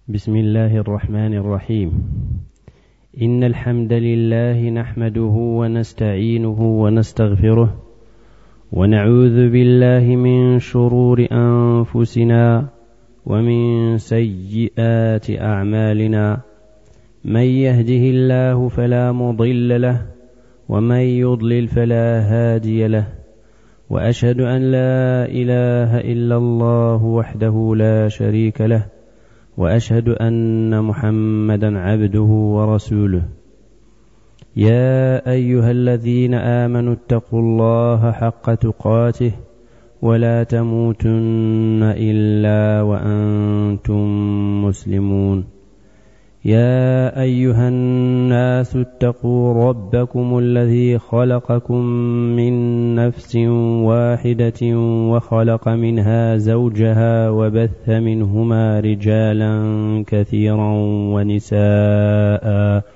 بسم الله الرحمن الرحيم. إن الحمد لله نحمده ونستعينه ونستغفره ونعوذ بالله من شرور أنفسنا ومن سيئات أعمالنا. من يهده الله فلا مضل له ومن يضلل فلا هادي له، وأشهد أن لا إله إلا الله وحده لا شريك له، وأشهد أن محمدا عبده ورسوله. يا أيها الذين آمنوا اتقوا الله حق تقاته ولا تموتن إلا وأنتم مسلمون. يا أيها الناس اتقوا ربكم الذي خلقكم من نفس واحدة وخلق منها زوجها وبث منهما رجالا كثيرا ونساء،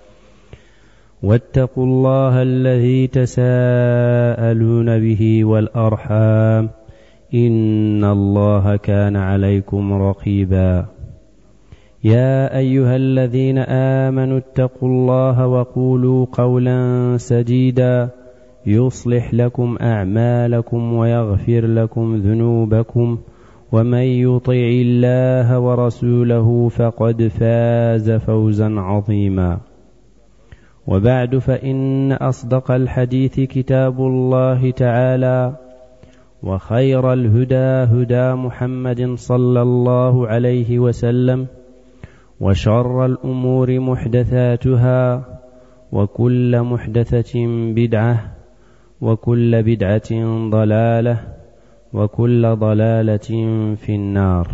واتقوا الله الذي تساءلون به والأرحام إن الله كان عليكم رقيبا. يا أيها الذين آمنوا اتقوا الله وقولوا قولا سديدا يصلح لكم أعمالكم ويغفر لكم ذنوبكم، ومن يطع الله ورسوله فقد فاز فوزا عظيما. وبعد، فإن أصدق الحديث كتاب الله تعالى، وخير الهدى هدى محمد صلى الله عليه وسلم، وشر الأمور محدثاتها، وكل محدثة بدعة، وكل بدعة ضلالة، وكل ضلالة في النار.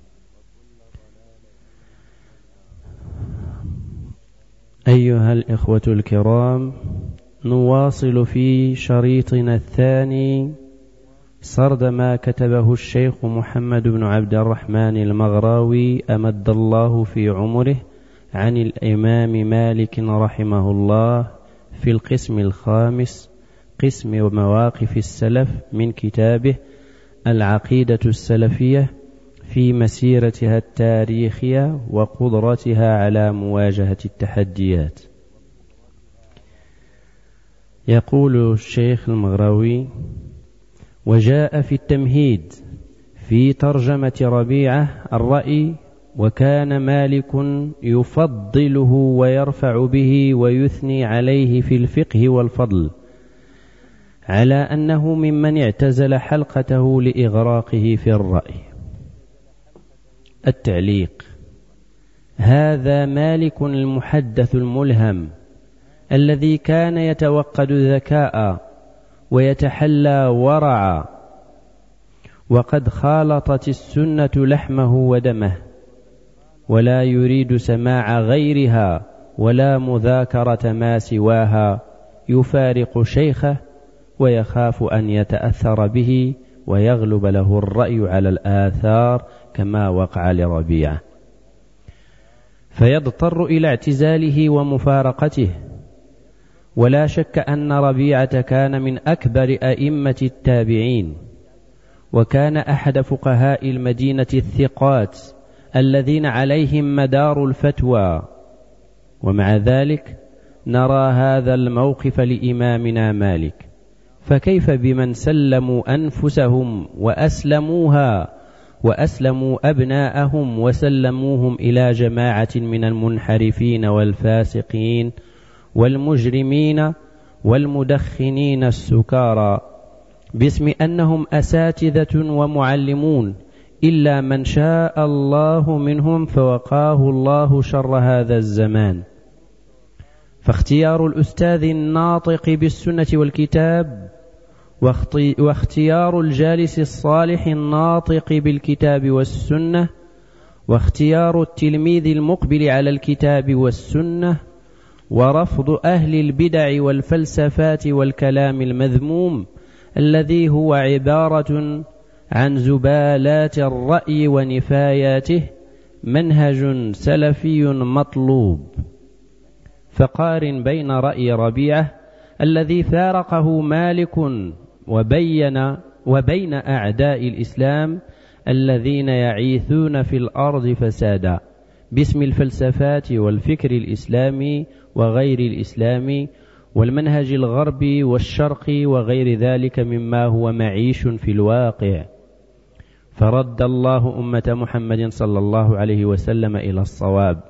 أيها الإخوة الكرام، نواصل في شريطنا الثاني سرد ما كتبه الشيخ محمد بن عبد الرحمن المغراوي أمد الله في عمره عن الإمام مالك رحمه الله في القسم الخامس، قسم مواقف السلف، من كتابه العقيدة السلفية في مسيرتها التاريخية وقدرتها على مواجهة التحديات. يقول الشيخ المغراوي: وجاء في التمهيد في ترجمة ربيعة الرأي: وكان مالك يفضله ويرفع به ويثني عليه في الفقه والفضل، على أنه ممن اعتزل حلقته لإغراقه في الرأي. التعليق: هذا مالك المحدث الملهم الذي كان يتوقد ذكاء ويتحلى ورعا، وقد خالطت السنة لحمه ودمه، ولا يريد سماع غيرها ولا مذاكرة ما سواها، يفارق شيخه ويخاف أن يتأثر به ويغلب له الرأي على الآثار كما وقع لربيعة، فيضطر إلى اعتزاله ومفارقته. ولا شك أن ربيعة كان من أكبر أئمة التابعين، وكان أحد فقهاء المدينة الثقات الذين عليهم مدار الفتوى. ومع ذلك نرى هذا الموقف لإمامنا مالك، فكيف بمن سلموا أنفسهم وأسلموها وأسلموا أبناءهم وسلموهم إلى جماعة من المنحرفين والفاسقين والمجرمين والمدخنين السكارى باسم أنهم أساتذة ومعلمون، إلا من شاء الله منهم فوقاه الله شر هذا الزمان. فاختيار الأستاذ الناطق بالسنة والكتاب، واختيار الجالس الصالح الناطق بالكتاب والسنة، واختيار التلميذ المقبل على الكتاب والسنة، ورفض أهل البدع والفلسفات والكلام المذموم الذي هو عبارة عن زبالات الرأي ونفاياته، منهج سلفي مطلوب. فقارن بين رأي ربيعة الذي فارقه مالك وبين أعداء الإسلام الذين يعيثون في الأرض فسادا باسم الفلسفات والفكر الإسلامي وغير الإسلامي والمنهج الغربي والشرقي وغير ذلك مما هو معيش في الواقع، فرد الله أمة محمد صلى الله عليه وسلم إلى الصواب.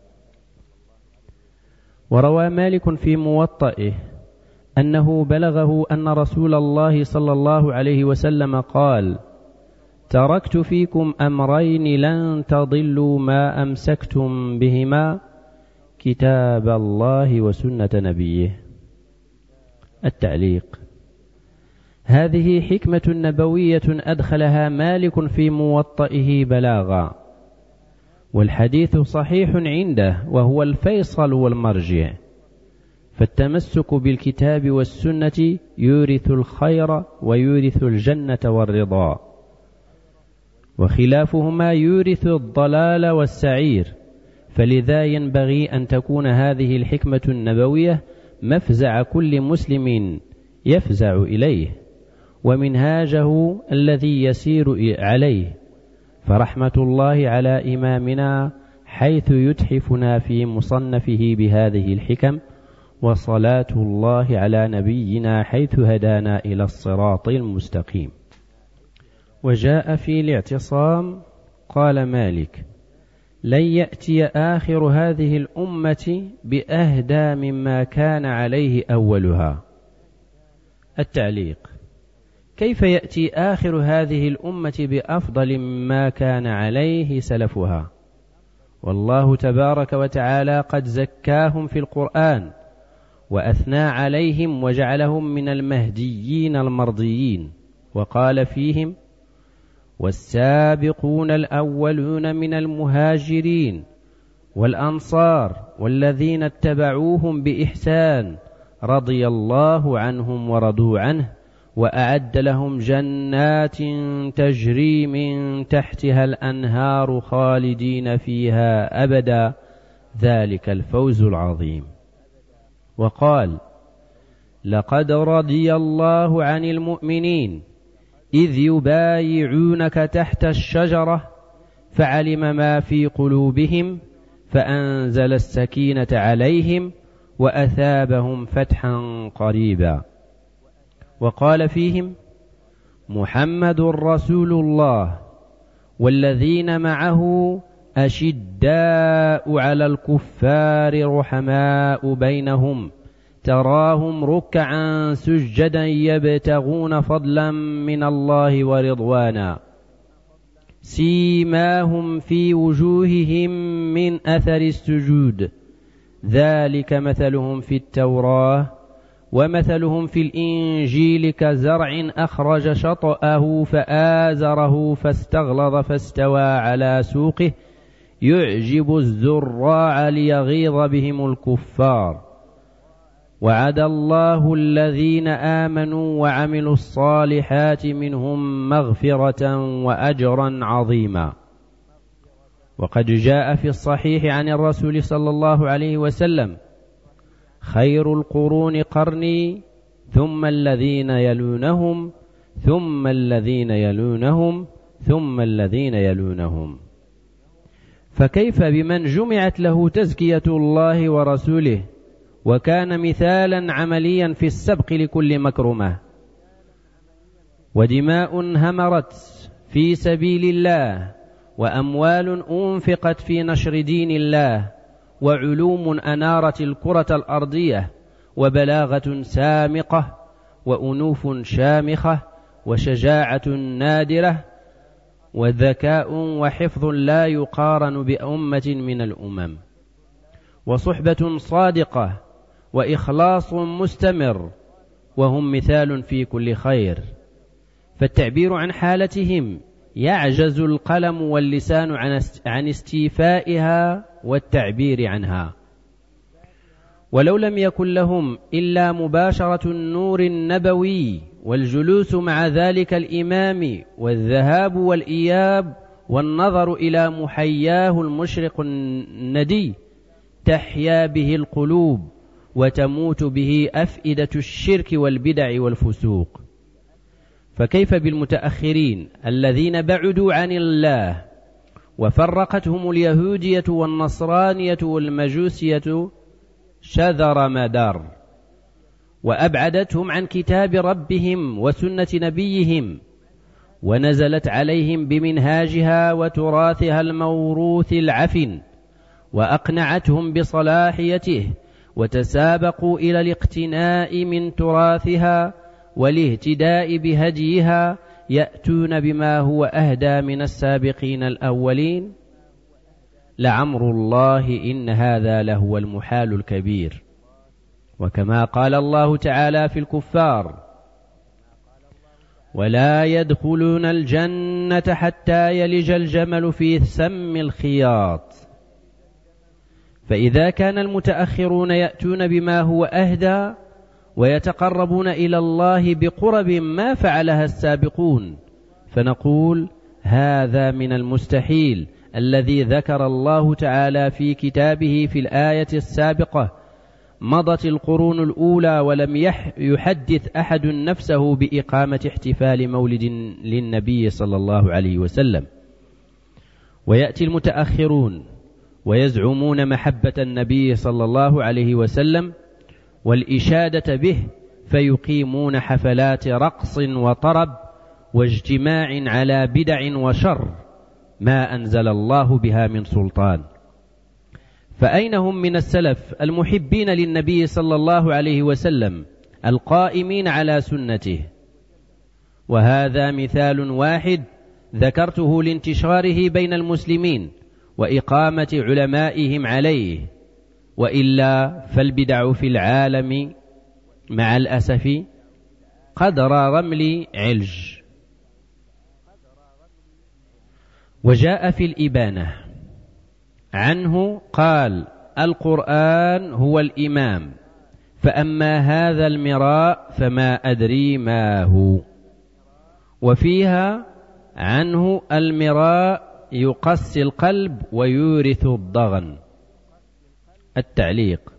وروى مالك في موطئه أنه بلغه أن رسول الله صلى الله عليه وسلم قال: تركت فيكم أمرين لن تضلوا ما أمسكتم بهما، كتاب الله وسنة نبيه. التعليق: هذه حكمة نبوية أدخلها مالك في موطئه بلاغا، والحديث صحيح عنده وهو الفيصل والمرجع، فالتمسك بالكتاب والسنة يورث الخير ويورث الجنة والرضا، وخلافهما يورث الضلال والسعير. فلذا ينبغي أن تكون هذه الحكمة النبوية مفزع كل مسلم يفزع إليه، ومنهاجه الذي يسير عليه. فرحمة الله على إمامنا حيث يتحفنا في مصنفه بهذه الحكم، وصلاة الله على نبينا حيث هدانا إلى الصراط المستقيم. وجاء في الاعتصام قال مالك: لن يأتي آخر هذه الأمة بأهدى مما كان عليه أولها. التعليق: كيف يأتي آخر هذه الأمة بأفضل مما كان عليه سلفها؟ والله تبارك وتعالى قد زكاهم في القرآن وأثنى عليهم وجعلهم من المهديين المرضيين، وقال فيهم: والسابقون الأولون من المهاجرين والأنصار والذين اتبعوهم بإحسان رضي الله عنهم ورضوا عنه وأعد لهم جنات تجري من تحتها الأنهار خالدين فيها أبدا، ذلك الفوز العظيم. وقال: لقد رضي الله عن المؤمنين إذ يبايعونك تحت الشجرة فعلم ما في قلوبهم فأنزل السكينة عليهم وأثابهم فتحا قريبا. وقال فيهم: محمد رسول الله والذين معه أشداء على الكفار رحماء بينهم تراهم ركعا سجدا يبتغون فضلا من الله ورضوانا سيماهم في وجوههم من أثر السجود ذلك مثلهم في التوراة ومثلهم في الإنجيل كزرع أخرج شطأه فآزره فاستغلظ فاستوى على سوقه يعجب الزراع ليغيظ بهم الكفار. وعد الله الذين آمنوا وعملوا الصالحات منهم مغفرة وأجرا عظيما. وقد جاء في الصحيح عن الرسول صلى الله عليه وسلم: خير القرون قرني ثم الذين يلونهم ثم الذين يلونهم ثم الذين يلونهم. فكيف بمن جمعت له تزكية الله ورسوله وكان مثالا عمليا في السبق لكل مكرمة، ودماء همرت في سبيل الله وأموال أنفقت في نشر دين الله وعلوم أنارت الكرة الأرضية وبلاغة سامقة وأنوف شامخة وشجاعة نادرة وذكاء وحفظ لا يقارن بأمة من الأمم وصحبة صادقة وإخلاص مستمر، وهم مثال في كل خير. فالتعبير عن حالتهم يعجز القلم واللسان عن استيفائها والتعبير عنها. ولو لم يكن لهم إلا مباشرة النور النبوي والجلوس مع ذلك الإمام والذهاب والإياب والنظر إلى محياه المشرق الندي تحيا به القلوب وتموت به أفئدة الشرك والبدع والفسوق. فكيف بالمتأخرين الذين بعدوا عن الله وفرقتهم اليهودية والنصرانية والمجوسية شذر مدار، وأبعدتهم عن كتاب ربهم وسنة نبيهم، ونزلت عليهم بمنهاجها وتراثها الموروث العفن، وأقنعتهم بصلاحيته، وتسابقوا إلى الاقتناء من تراثها والاهتداء بهديها، يأتون بما هو أهدى من السابقين الأولين. لعمر الله إن هذا لهو المحال الكبير. وكما قال الله تعالى في الكفار: ولا يدخلون الجنة حتى يلج الجمل في سم الخياط. فإذا كان المتأخرون يأتون بما هو أهدى ويتقربون إلى الله بقرب ما فعلها السابقون، فنقول هذا من المستحيل الذي ذكر الله تعالى في كتابه في الآية السابقة: مضت القرون الأولى ولم يحدث أحد نفسه بإقامة احتفال مولد للنبي صلى الله عليه وسلم. ويأتي المتأخرون ويزعمون محبة النبي صلى الله عليه وسلم والإشادة به، فيقيمون حفلات رقص وطرب واجتماع على بدع وشر ما أنزل الله بها من سلطان. فأين هم من السلف المحبين للنبي صلى الله عليه وسلم القائمين على سنته؟ وهذا مثال واحد ذكرته لانتشاره بين المسلمين وإقامة علمائهم عليه، وإلا فالبدع في العالم مع الأسف قدر رمل علج. وجاء في الإبانة عنه قال: القرآن هو الإمام، فأما هذا المراء فما أدري ما هو. وفيها عنه: المراء يقسي القلب ويورث الضغن. التعليق: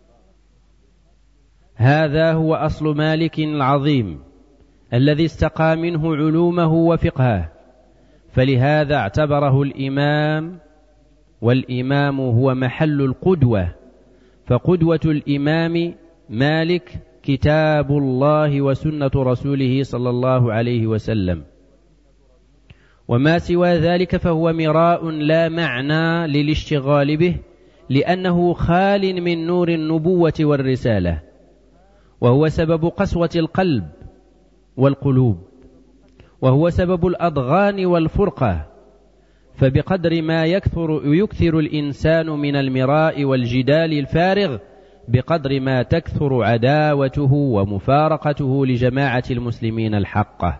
هذا هو أصل مالك العظيم الذي استقى منه علومه وفقهه، فلهذا اعتبره الإمام، والإمام هو محل القدوة، فقدوة الإمام مالك كتاب الله وسنة رسوله صلى الله عليه وسلم، وما سوى ذلك فهو مراء لا معنى للاشتغال به، لأنه خال من نور النبوة والرسالة، وهو سبب قسوة القلب والقلوب، وهو سبب الأضغان والفرقة. فبقدر ما يكثر الإنسان من المراء والجدال الفارغ، بقدر ما تكثر عداوته ومفارقته لجماعة المسلمين الحقة.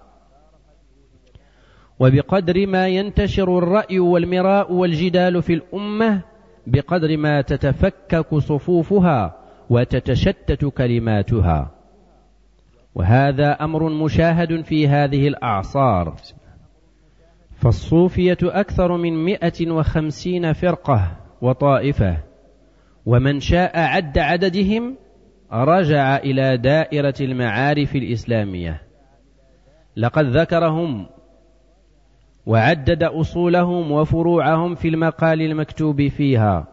وبقدر ما ينتشر الرأي والمراء والجدال في الأمة، بقدر ما تتفكك صفوفها وتتشتت كلماتها. وهذا أمر مشاهد في هذه الأعصار، فالصوفية أكثر من 150 فرقة وطائفة، ومن شاء عد عددهم رجع إلى دائرة المعارف الإسلامية. لقد ذكرهم وعدد أصولهم وفروعهم في المقال المكتوب فيها،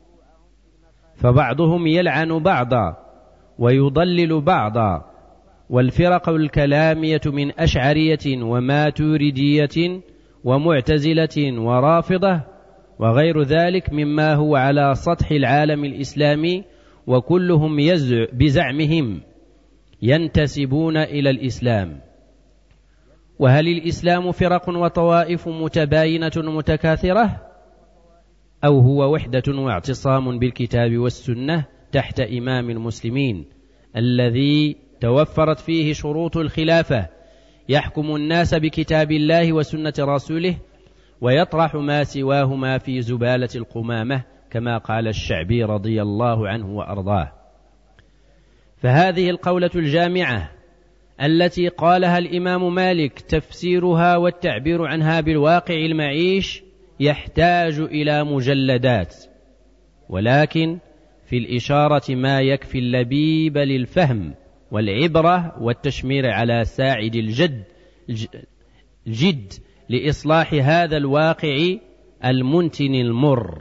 فبعضهم يلعن بعضا ويضلل بعضا. والفرق الكلامية من أشعرية وماتريدية ومعتزلة ورافضة وغير ذلك مما هو على سطح العالم الإسلامي، وكلهم بزعمهم ينتسبون إلى الإسلام. وهل الإسلام فرق وطوائف متباينة متكاثرة، أو هو وحدة واعتصام بالكتاب والسنة تحت إمام المسلمين الذي توفرت فيه شروط الخلافة، يحكم الناس بكتاب الله وسنة رسوله، ويطرح ما سواهما في زبالة القمامة، كما قال الشعبي رضي الله عنه وأرضاه. فهذه القولة الجامعة التي قالها الإمام مالك تفسيرها والتعبير عنها بالواقع المعيش يحتاج إلى مجلدات، ولكن في الإشارة ما يكفي اللبيب للفهم والعبرة والتشمير على ساعد الجد لإصلاح هذا الواقع المنتن المر.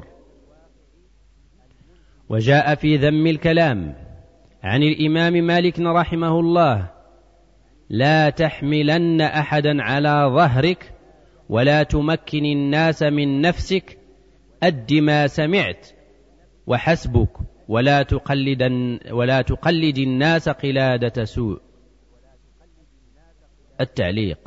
وجاء في ذم الكلام عن الإمام مالك رحمه الله: لا تحملن أحدا على ظهرك ولا تمكن الناس من نفسك، أد ما سمعت وحسبك، ولا تقلد الناس قلادة سوء. التعليق: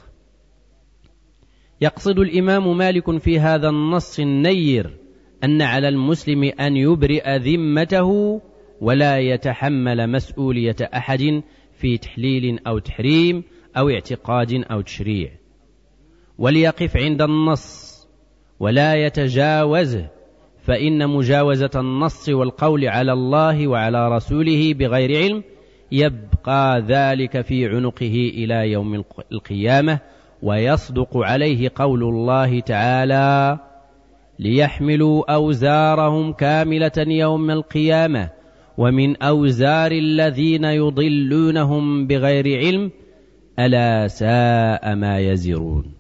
يقصد الإمام مالك في هذا النص النير أن على المسلم أن يبرئ ذمته ولا يتحمل مسؤولية أحد في تحليل أو تحريم أو اعتقاد أو تشريع، وليقف عند النص ولا يتجاوزه، فإن مجاوزة النص والقول على الله وعلى رسوله بغير علم يبقى ذلك في عنقه إلى يوم القيامة، ويصدق عليه قول الله تعالى: ليحملوا أوزارهم كاملة يوم القيامة ومن أوزار الذين يضلونهم بغير علم ألا ساء ما يزرون.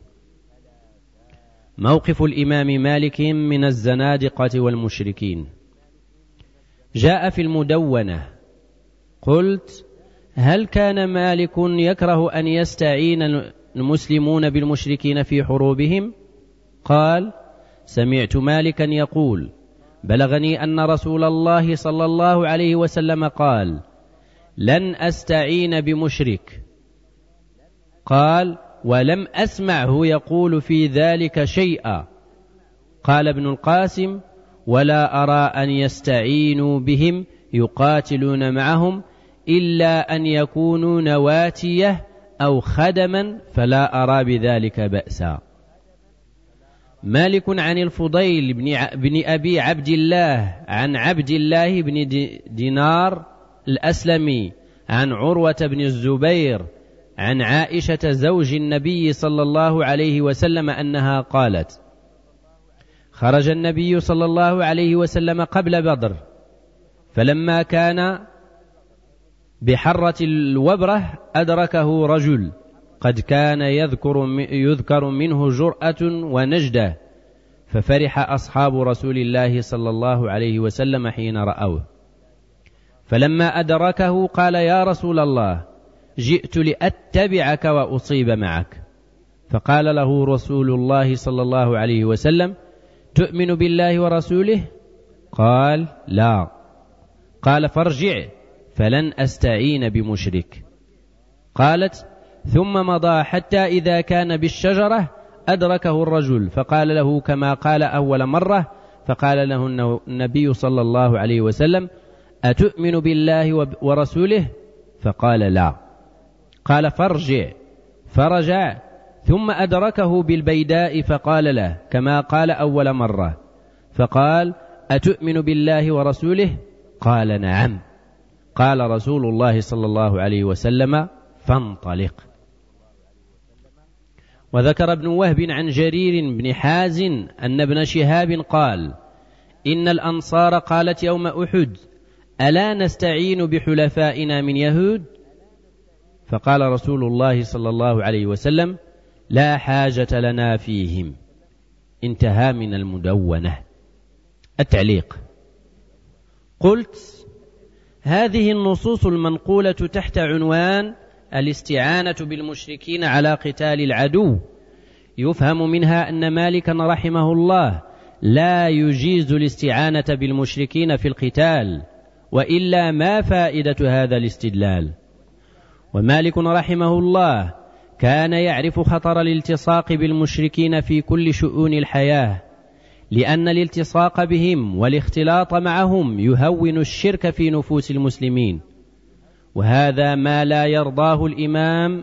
موقف الإمام مالك من الزنادقة والمشركين. جاء في المدونة: قلت: هل كان مالك يكره أن يستعين المسلمون بالمشركين في حروبهم؟ قال: سمعت مالكا يقول: بلغني أن رسول الله صلى الله عليه وسلم قال: لن أستعين بمشرك. قال: ولم أسمعه يقول في ذلك شيئا. قال ابن القاسم: ولا أرى أن يستعينوا بهم يقاتلون معهم إلا أن يكونوا نواتيه أو خدما، فلا أرى بذلك بأسا. مالك عن الفضيل بن أبي عبد الله عن عبد الله بن دينار الأسلمي عن عروة بن الزبير عن عائشة زوج النبي صلى الله عليه وسلم أنها قالت: خرج النبي صلى الله عليه وسلم قبل بدر، فلما كان بحرة الوبرة أدركه رجل قد كان يذكر منه جرأة ونجدة، ففرح أصحاب رسول الله صلى الله عليه وسلم حين رأوه، فلما أدركه قال: يا رسول الله، جئت لأتبعك وأصيب معك. فقال له رسول الله صلى الله عليه وسلم: تؤمن بالله ورسوله؟ قال: لا. قال: فارجع فلن أستعين بمشرك. قالت: ثم مضى حتى إذا كان بالشجرة أدركه الرجل فقال له كما قال أول مرة، فقال له النبي صلى الله عليه وسلم: أتؤمن بالله ورسوله؟ فقال: لا. قال: فارجع. فرجع ثم أدركه بالبيداء فقال له كما قال أول مرة، فقال: أتؤمن بالله ورسوله؟ قال: نعم. قال رسول الله صلى الله عليه وسلم: فانطلق. وذكر ابن وهب عن جرير بن حازم أن ابن شهاب قال: إن الأنصار قالت يوم أحد: ألا نستعين بحلفائنا من يهود؟ فقال رسول الله صلى الله عليه وسلم: لا حاجة لنا فيهم. انتهى من المدونة. التعليق: قلت: هذه النصوص المنقولة تحت عنوان الاستعانة بالمشركين على قتال العدو يفهم منها أن مالكا رحمه الله لا يجيز الاستعانة بالمشركين في القتال، وإلا ما فائدة هذا الاستدلال؟ ومالك رحمه الله كان يعرف خطر الالتصاق بالمشركين في كل شؤون الحياة، لأن الالتصاق بهم والاختلاط معهم يهون الشرك في نفوس المسلمين، وهذا ما لا يرضاه الإمام،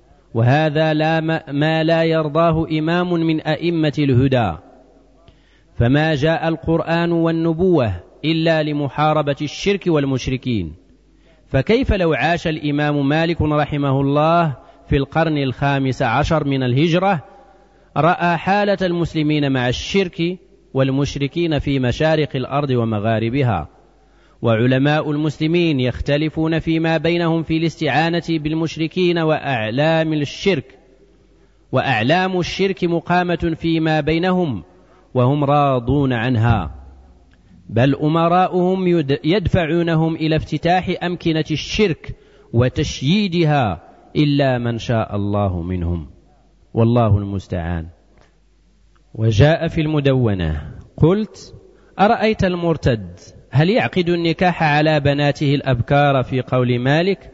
ما لا يرضاه إمام من أئمة الهدى. فما جاء القرآن والنبوة إلا لمحاربة الشرك والمشركين، فكيف لو عاش الإمام مالك رحمه الله في القرن 15 من الهجرة رأى حالة المسلمين مع الشرك والمشركين في مشارق الأرض ومغاربها، وعلماء المسلمين يختلفون فيما بينهم في الاستعانة بالمشركين، وأعلام الشرك مقامة فيما بينهم، وهم راضون عنها، بل أمراؤهم يدفعونهم إلى افتتاح أمكنة الشرك وتشييدها إلا من شاء الله منهم، والله المستعان. وجاء في المدونة: قلت: أرأيت المرتد هل يعقد النكاح على بناته الأبكار في قول مالك؟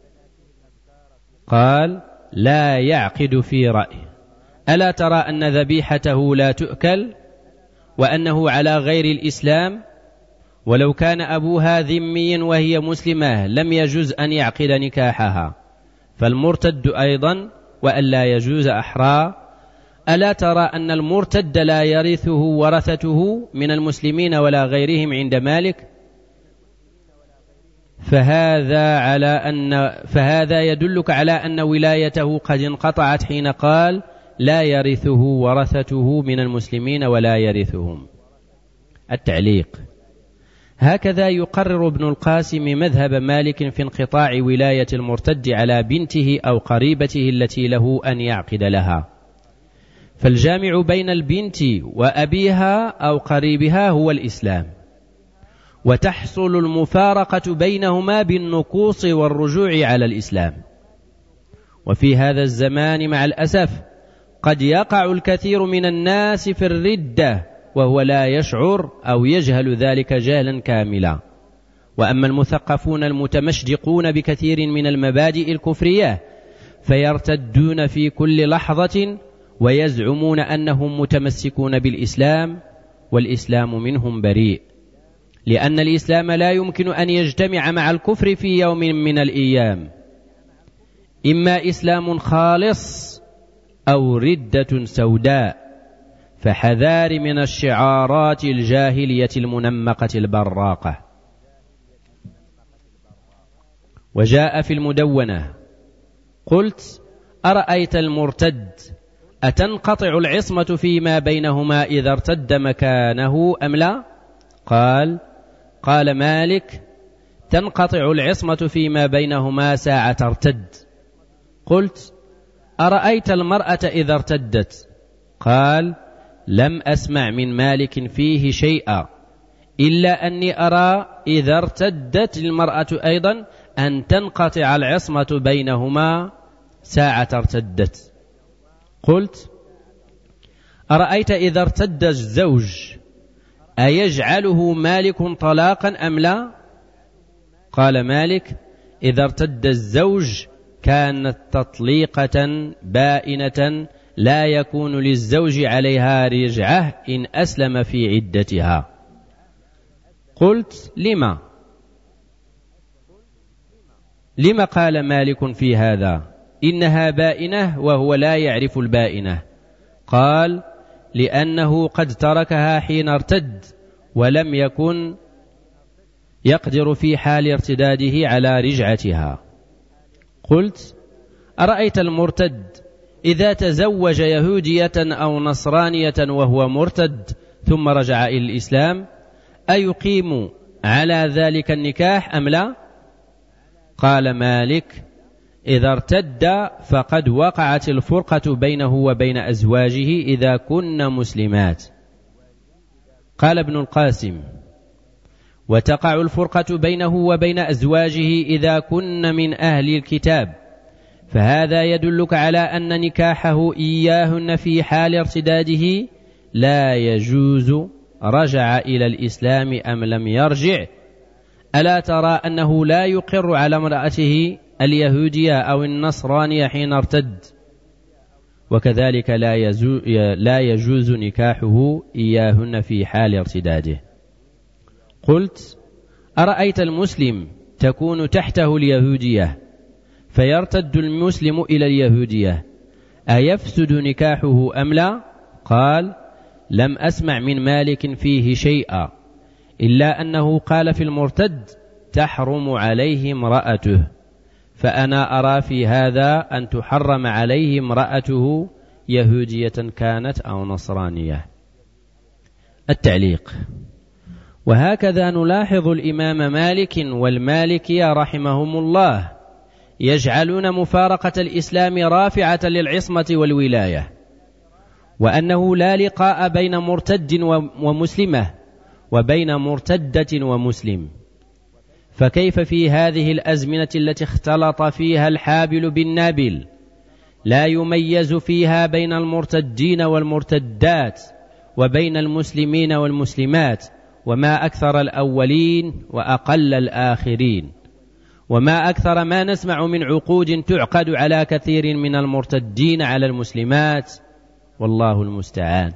قال: لا يعقد في رأيه. ألا ترى أن ذبيحته لا تؤكل وأنه على غير الإسلام؟ ولو كان أبوها ذميا وهي مسلمة لم يجوز أن يعقد نكاحها، فالمرتد أيضا وأن لا يجوز أحرى. ألا ترى أن المرتد لا يرثه ورثته من المسلمين ولا غيرهم عند مالك؟ فهذا يدلك على أن ولايته قد انقطعت حين قال: لا يرثه ورثته من المسلمين ولا يرثهم. التعليق: هكذا يقرر ابن القاسم مذهب مالك في انقطاع ولاية المرتد على بنته أو قريبته التي له أن يعقد لها، فالجامع بين البنت وأبيها أو قريبها هو الإسلام، وتحصل المفارقة بينهما بالنقوص والرجوع على الإسلام. وفي هذا الزمان مع الأسف قد يقع الكثير من الناس في الردة وهو لا يشعر أو يجهل ذلك جهلا كاملا. وأما المثقفون المتمشدقون بكثير من المبادئ الكفرية فيرتدون في كل لحظة ويزعمون أنهم متمسكون بالإسلام، والإسلام منهم بريء، لأن الإسلام لا يمكن أن يجتمع مع الكفر في يوم من الأيام، إما إسلام خالص أو ردة سوداء. فحذار من الشعارات الجاهلية المنمقة البراقة. وجاء في المدونة: قلت: أرأيت المرتد أتنقطع العصمة فيما بينهما إذا ارتد مكانه أم لا؟ قال مالك: تنقطع العصمة فيما بينهما ساعة ارتد. قلت: أرأيت المرأة إذا ارتدت؟ قال: لم أسمع من مالك فيه شيئا، إلا أني أرى إذا ارتدت المرأة أيضا أن تنقطع العصمة بينهما ساعة ارتدت. قلت: أرأيت إذا ارتد الزوج أيجعله مالك طلاقا أم لا؟ قال مالك: إذا ارتد الزوج كانت تطليقة بائنة لا يكون للزوج عليها رجعة إن أسلم في عدتها. قلت: لما قال مالك في هذا إنها بائنة وهو لا يعرف البائنة؟ قال: لأنه قد تركها حين ارتد ولم يكن يقدر في حال ارتداده على رجعتها. قلت: أرأيت المرتد إذا تزوج يهودية أو نصرانية وهو مرتد ثم رجع إلى الإسلام أيقيم على ذلك النكاح أم لا؟ قال مالك: إذا ارتد فقد وقعت الفرقة بينه وبين أزواجه إذا كن مسلمات. قال ابن القاسم: وتقع الفرقة بينه وبين أزواجه إذا كن من أهل الكتاب، فهذا يدلك على أن نكاحه إياهن في حال ارتداده لا يجوز رجع إلى الإسلام أم لم يرجع. ألا ترى أنه لا يقر على امرأته اليهودية أو النصرانية حين ارتد؟ وكذلك لا يجوز نكاحه إياهن في حال ارتداده. قلت: أرأيت المسلم تكون تحته اليهودية فيرتد المسلم إلى اليهودية أيفسد نكاحه أم لا؟ قال: لم أسمع من مالك فيه شيئا، إلا أنه قال في المرتد تحرم عليه امرأته، فأنا أرى في هذا أن تحرم عليه امرأته يهودية كانت أو نصرانية. التعليق: وهكذا نلاحظ الإمام مالك والمالكية رحمهم الله يجعلون مفارقة الإسلام رافعة للعصمة والولاية، وأنه لا لقاء بين مرتد ومسلمة وبين مرتدة ومسلم. فكيف في هذه الأزمنة التي اختلط فيها الحابل بالنابل لا يميز فيها بين المرتدين والمرتدات وبين المسلمين والمسلمات، وما أكثر الأولين وأقل الآخرين، وما أكثر ما نسمع من عقود تعقد على كثير من المرتدين على المسلمات، والله المستعان.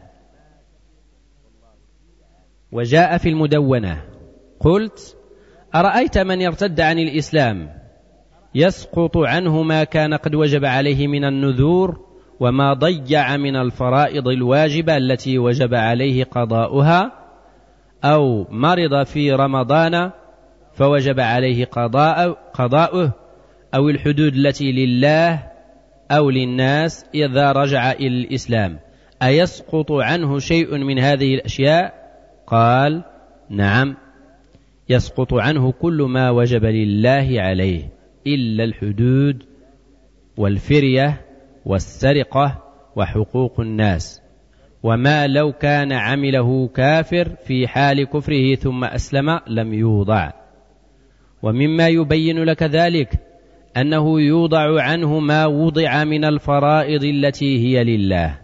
وجاء في المدونة: قلت: أرأيت من يرتد عن الإسلام يسقط عنه ما كان قد وجب عليه من النذور وما ضيع من الفرائض الواجبة التي وجب عليه قضاؤها، أو مرض في رمضان فوجب عليه قضاؤه، أو الحدود التي لله أو للناس إذا رجع إلى الإسلام، أيسقط عنه شيء من هذه الأشياء؟ قال: نعم، يسقط عنه كل ما وجب لله عليه إلا الحدود والفرية والسرقة وحقوق الناس، وما لو كان عمله كافر في حال كفره ثم أسلم لم يوضع. ومما يبين لك ذلك أنه يوضع عنه ما وضع من الفرائض التي هي لله،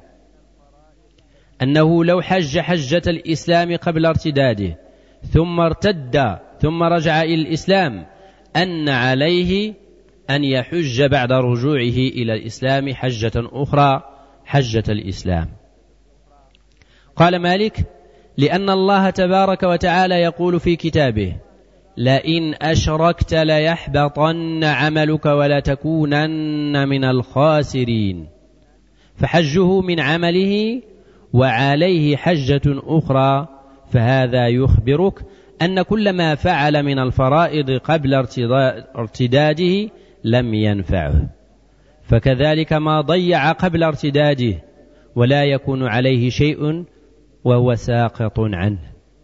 أنه لو حج حجة الإسلام قبل ارتداده ثم ارتد ثم رجع إلى الإسلام أن عليه أن يحج بعد رجوعه إلى الإسلام حجة أخرى، حجة الإسلام. قال مالك: لأن الله تبارك وتعالى يقول في كتابه: لئن أشركت ليحبطن عملك ولتكونن من الخاسرين، فحجه من عمله وعليه حجة أخرى، فهذا يخبرك أن كل ما فعل من الفرائض قبل ارتداده لم ينفعه، فكذلك ما ضيع قبل ارتداده ولا يكون عليه شيء وهو ساقط عنه.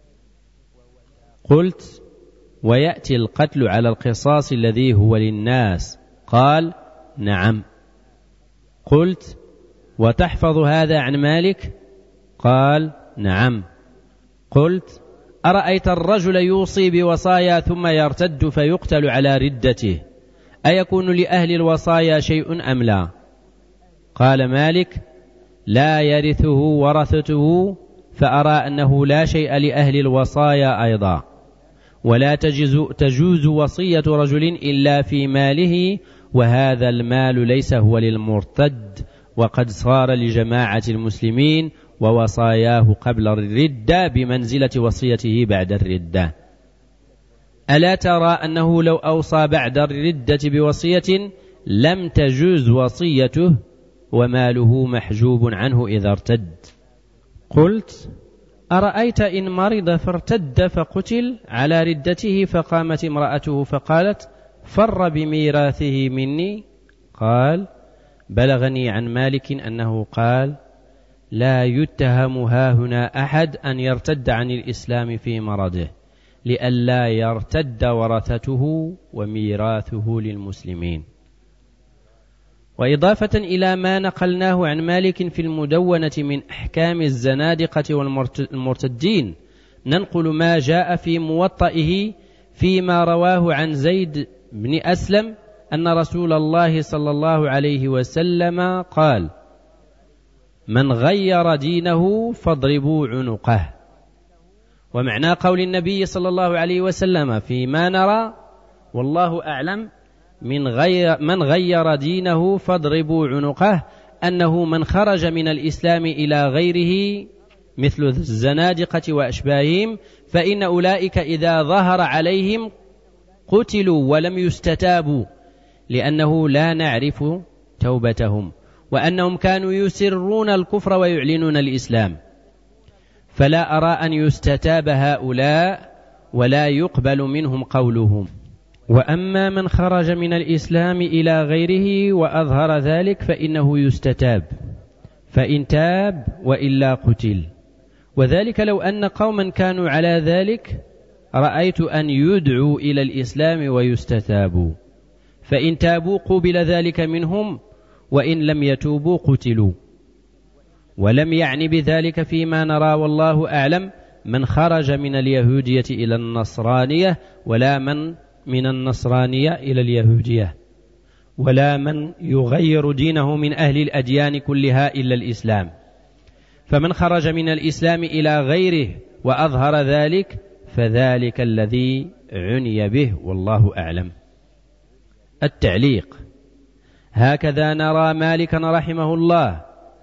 قلت: ويأتي القتل على القصاص الذي هو للناس؟ قال: نعم. قلت: وتحفظ هذا عن مالك؟ قال: نعم. قلت: أرأيت الرجل يوصي بوصايا ثم يرتد فيقتل على ردته، أيكون لأهل الوصايا شيء أم لا؟ قال مالك: لا يرثه ورثته، فأرى أنه لا شيء لأهل الوصايا أيضا، ولا تجوز وصية رجل إلا في ماله، وهذا المال ليس هو للمرتد، وقد صار لجماعة المسلمين، ووصاياه قبل الردة بمنزلة وصيته بعد الردة. ألا ترى أنه لو أوصى بعد الردة بوصية لم تجوز وصيته وماله محجوب عنه إذا ارتد؟ قلت: أرأيت إن مرض فارتد فقتل على ردته فقامت امرأته فقالت: فر بميراثه مني؟ قال: بلغني عن مالك أنه قال: لا يتهم هاهنا أحد أن يرتد عن الإسلام في مرضه، لئلا يرتد ورثته وميراثه للمسلمين. وإضافة إلى ما نقلناه عن مالك في المدونة من أحكام الزنادقة والمرتدين، ننقل ما جاء في موطئه فيما رواه عن زيد بن أسلم أن رسول الله صلى الله عليه وسلم قال: من غير دينه فاضربوا عنقه. ومعنى قول النبي صلى الله عليه وسلم فيما نرى والله أعلم من غير دينه فاضربوا عنقه أنه من خرج من الإسلام إلى غيره مثل الزنادقة وأشباههم، فإن أولئك إذا ظهر عليهم قتلوا ولم يستتابوا، لأنه لا نعرف توبتهم، وأنهم كانوا يسرون الكفر ويعلنون الإسلام، فلا أرى أن يستتاب هؤلاء ولا يقبل منهم قولهم. وأما من خرج من الإسلام إلى غيره وأظهر ذلك فإنه يستتاب، فإن تاب وإلا قتل. وذلك لو أن قوما كانوا على ذلك رأيت أن يدعوا إلى الإسلام ويستتابوا، فإن تابوا قبل ذلك منهم، وإن لم يتوبوا قتلوا. ولم يعني بذلك فيما نرى والله أعلم من خرج من اليهودية إلى النصرانية، ولا من النصرانية إلى اليهودية، ولا من يغير دينه من أهل الأديان كلها إلا الإسلام. فمن خرج من الإسلام إلى غيره وأظهر ذلك فذلك الذي عني به والله أعلم. التعليق: هكذا نرى مالكا رحمه الله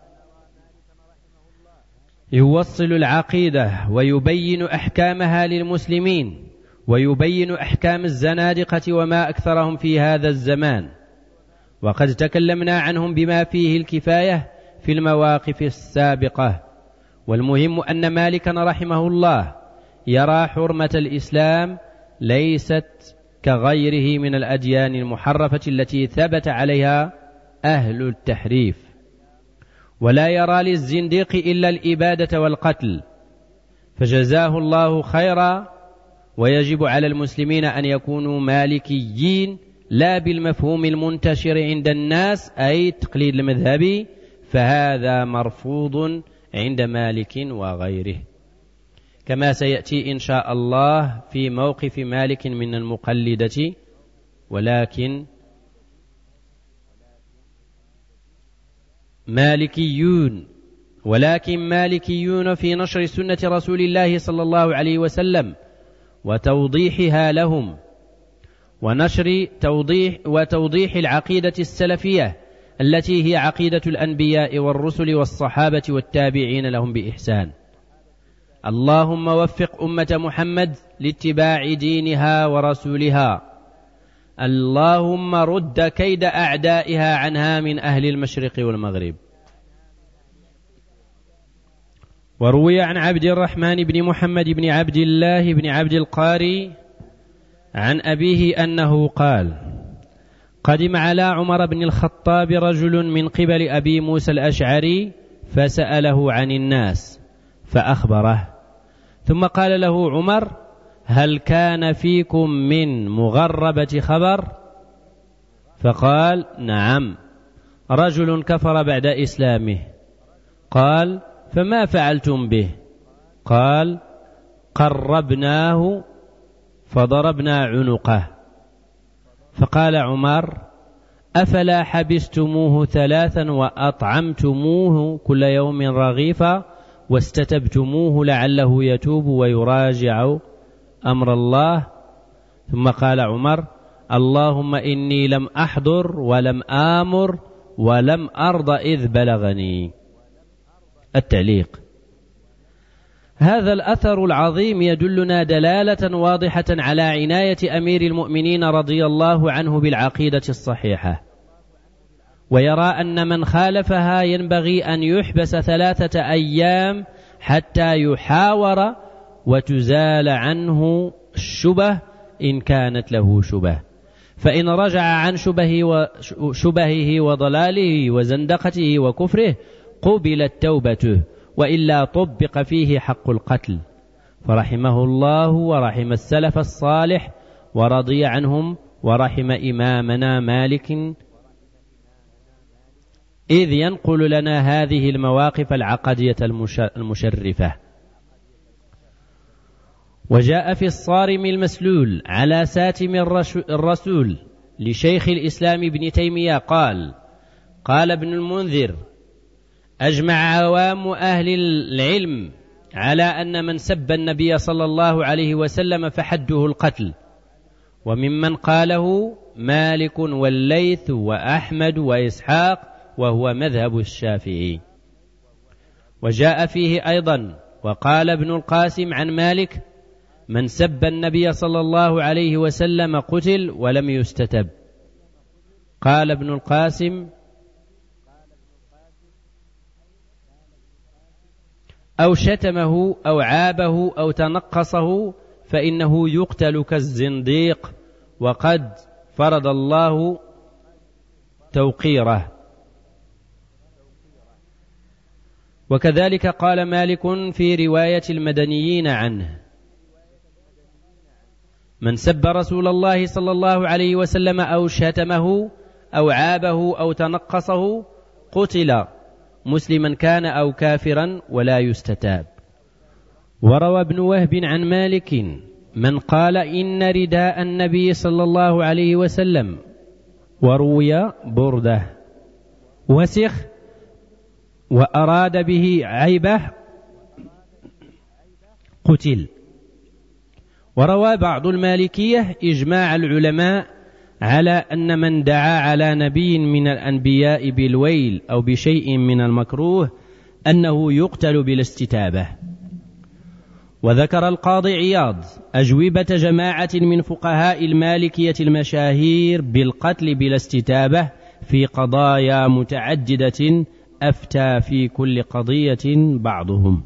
يوصل العقيدة ويبين أحكامها للمسلمين، ويبين أحكام الزنادقة وما أكثرهم في هذا الزمان، وقد تكلمنا عنهم بما فيه الكفاية في المواقف السابقة. والمهم أن مالكا رحمه الله يرى حرمة الإسلام ليست كغيره من الأديان المحرفة التي ثبت عليها أهل التحريف، ولا يرى للزنديق إلا الإبادة والقتل، فجزاه الله خيرا. ويجب على المسلمين أن يكونوا مالكيين لا بالمفهوم المنتشر عند الناس أي التقليد المذهبي، فهذا مرفوض عند مالك وغيره، كما سيأتي إن شاء الله في موقف مالك من المقلدة. ولكن مالكيون في نشر سنة رسول الله صلى الله عليه وسلم وتوضيحها لهم، وتوضيح العقيدة السلفية التي هي عقيدة الأنبياء والرسل والصحابة والتابعين لهم بإحسان. اللهم وفق أمة محمد لاتباع دينها ورسولها، اللهم رد كيد أعدائها عنها من أهل المشرق والمغرب. وروي عن عبد الرحمن بن محمد بن عبد الله بن عبد القاري عن أبيه أنه قال: قدم على عمر بن الخطاب رجل من قبل أبي موسى الأشعري فسأله عن الناس فأخبره، ثم قال له عمر: هل كان فيكم من مغربة خبر؟ فقال: نعم، رجل كفر بعد إسلامه. قال: فما فعلتم به؟ قال: قربناه فضربنا عنقه. فقال عمر: أفلا حبستموه 3 وأطعمتموه كل يوم رغيفا واستتبتموه لعله يتوب ويراجع أمر الله؟ ثم قال عمر: اللهم إني لم أحضر ولم آمر ولم أرض إذ بلغني. التعليق: هذا الأثر العظيم يدلنا دلالة واضحة على عناية أمير المؤمنين رضي الله عنه بالعقيدة الصحيحة، ويرى أن من خالفها ينبغي أن يحبس 3 أيام حتى يحاور وتزال عنه الشبه إن كانت له شبه، فإن رجع عن شبهه وضلاله وزندقته وكفره قبلت توبته، وإلا طبق فيه حق القتل. فرحمه الله ورحم السلف الصالح ورضي عنهم ورحم إمامنا مالك إذ ينقل لنا هذه المواقف العقدية المشرفة. وجاء في الصارم المسلول على ساتم الرسول لشيخ الإسلام ابن تيمية قال ابن المنذر: أجمع عوام أهل العلم على أن من سب النبي صلى الله عليه وسلم فحده القتل، وممن قاله مالك والليث وأحمد وإسحاق، وهو مذهب الشافعي. وجاء فيه أيضا: وقال ابن القاسم عن مالك: من سب النبي صلى الله عليه وسلم قتل ولم يستتب. قال ابن القاسم: أو شتمه أو عابه أو تنقصه فإنه يقتل كالزنديق، وقد فرض الله توقيره. وكذلك قال مالك في رواية المدنيين عنه: من سب رسول الله صلى الله عليه وسلم أو شتمه أو عابه أو تنقصه قتل، مسلما كان أو كافرا ولا يستتاب. وروى ابن وهب عن مالك من قال إن رداء النبي صلى الله عليه وسلم وروي بردة وسخ وأراد به عيبه قتل. وروى بعض المالكية إجماع العلماء على أن من دعا على نبي من الأنبياء بالويل أو بشيء من المكروه أنه يقتل بلا استتابة. وذكر القاضي عياض أجوبة جماعة من فقهاء المالكية المشاهير بالقتل بلا استتابة في قضايا متعددة أفتى في كل قضية بعضهم.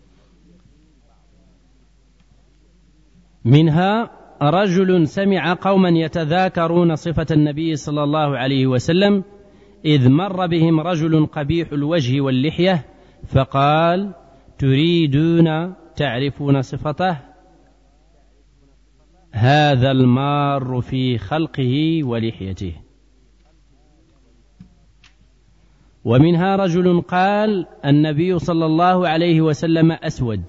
منها رجل سمع قوما يتذاكرون صفة النبي صلى الله عليه وسلم إذ مر بهم رجل قبيح الوجه واللحية فقال تريدون تعرفون صفته؟ هذا المار في خلقه ولحيته. ومنها رجل قال النبي صلى الله عليه وسلم أسود.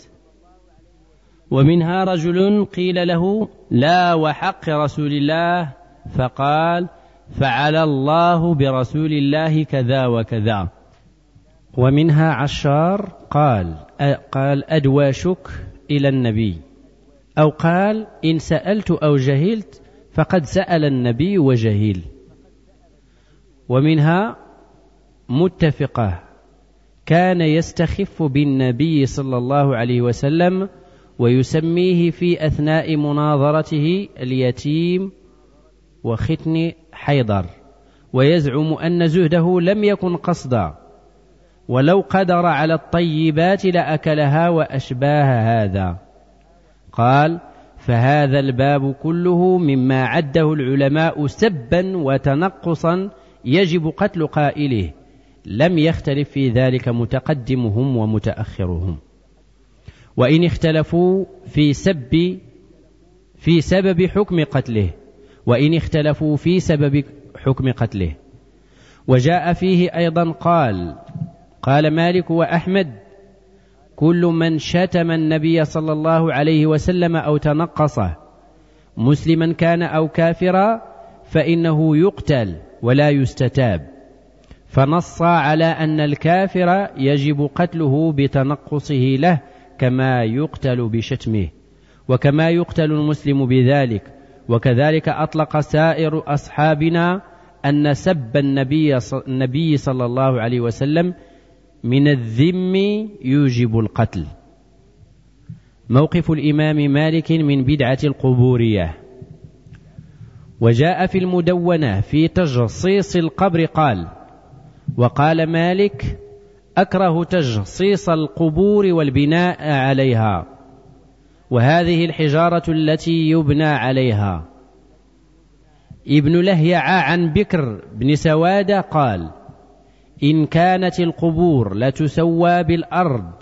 ومنها رجل قيل له لا وحق رسول الله فقال فعل الله برسول الله كذا وكذا. ومنها عشار قال أدواشك إلى النبي، أو قال إن سألت أو جهلت فقد سأل النبي وجهل. ومنها متفقة كان يستخف بالنبي صلى الله عليه وسلم ويسميه في أثناء مناظرته اليتيم وختن حيضر، ويزعم أن زهده لم يكن قصدا، ولو قدر على الطيبات لأكلها وأشباه هذا. قال فهذا الباب كله مما عده العلماء سبا وتنقصا يجب قتل قائله، لم يختلف في ذلك متقدمهم ومتأخرهم، وإن اختلفوا في سبب حكم قتله، وإن اختلفوا في سبب حكم قتله. وجاء فيه أيضا قال مالك وأحمد كل من شتم النبي صلى الله عليه وسلم أو تنقصه مسلما كان أو كافرا فإنه يقتل ولا يستتاب، فنص على أن الكافر يجب قتله بتنقصه له كما يقتل بشتمه، وكما يقتل المسلم بذلك. وكذلك أطلق سائر أصحابنا أن سب النبي صلى الله عليه وسلم من الذم يوجب القتل. موقف الإمام مالك من بدعة القبورية. وجاء في المدونة في تجصيص القبر وقال مالك أكره تجصيص القبور والبناء عليها، وهذه الحجارة التي يبنى عليها. ابن لهيعة عن بكر بن سوادة قال إن كانت القبور لتسوى بالأرض.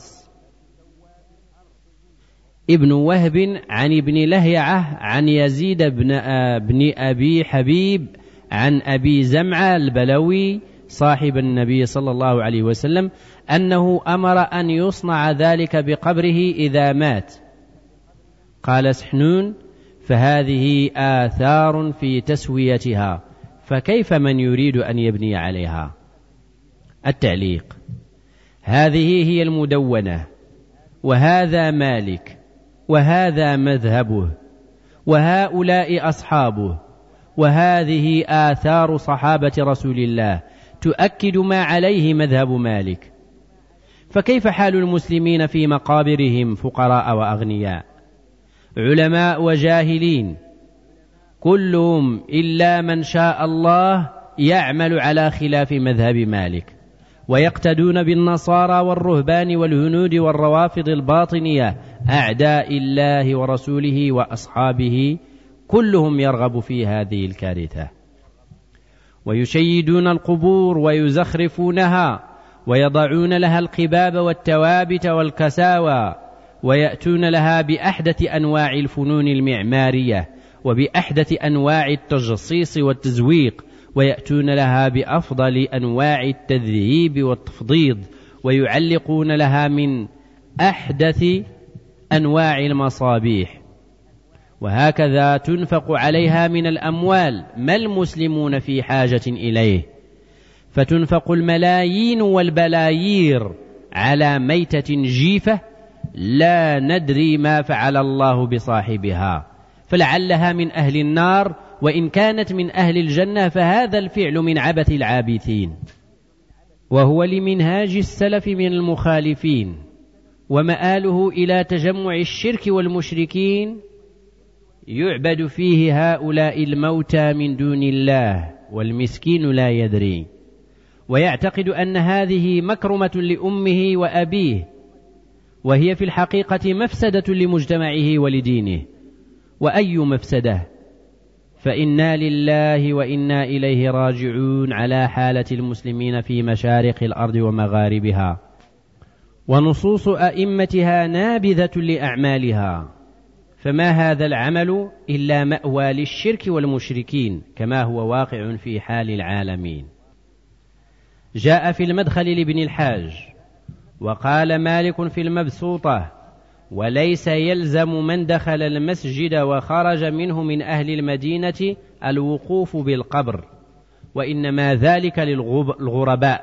ابن وهب عن ابن لهيعة عن يزيد بن أبي حبيب عن أبي زمعة البلوي صاحب النبي صلى الله عليه وسلم أنه أمر أن يصنع ذلك بقبره إذا مات. قال سحنون فهذه آثار في تسويتها، فكيف من يريد أن يبني عليها؟ التعليق. هذه هي المدونة، وهذا مالك، وهذا مذهبه، وهؤلاء أصحابه، وهذه آثار صحابة رسول الله تؤكد ما عليه مذهب مالك. فكيف حال المسلمين في مقابرهم فقراء وأغنياء، علماء وجاهلين، كلهم إلا من شاء الله يعمل على خلاف مذهب مالك، ويقتدون بالنصارى والرهبان والهنود والروافض الباطنية أعداء الله ورسوله وأصحابه، كلهم يرغب في هذه الكارثة، ويشيدون القبور ويزخرفونها ويضعون لها القباب والتوابت والكساوى، ويأتون لها بأحدث أنواع الفنون المعمارية وبأحدث أنواع التجصيص والتزويق، ويأتون لها بأفضل أنواع التذهيب والتفضيض، ويعلقون لها من أحدث أنواع المصابيح، وهكذا تنفق عليها من الأموال ما المسلمون في حاجة إليه، فتنفق الملايين والبلايير على ميتة جيفة لا ندري ما فعل الله بصاحبها، فلعلها من أهل النار، وإن كانت من أهل الجنة فهذا الفعل من عبث العابثين، وهو لمنهاج السلف من المخالفين، ومآله إلى تجمع الشرك والمشركين يعبد فيه هؤلاء الموتى من دون الله، والمسكين لا يدري، ويعتقد أن هذه مكرمة لأمه وأبيه، وهي في الحقيقة مفسدة لمجتمعه ولدينه. وأي مفسدة؟ فإنا لله وإنا إليه راجعون على حالة المسلمين في مشارق الأرض ومغاربها، ونصوص أئمتها نابذة لأعمالها، فما هذا العمل إلا مأوى للشرك والمشركين كما هو واقع في حال العالمين. جاء في المدخل لابن الحاج وقال مالك في المبسوطة: وليس يلزم من دخل المسجد وخرج منه من أهل المدينة الوقوف بالقبر، وإنما ذلك للغرباء.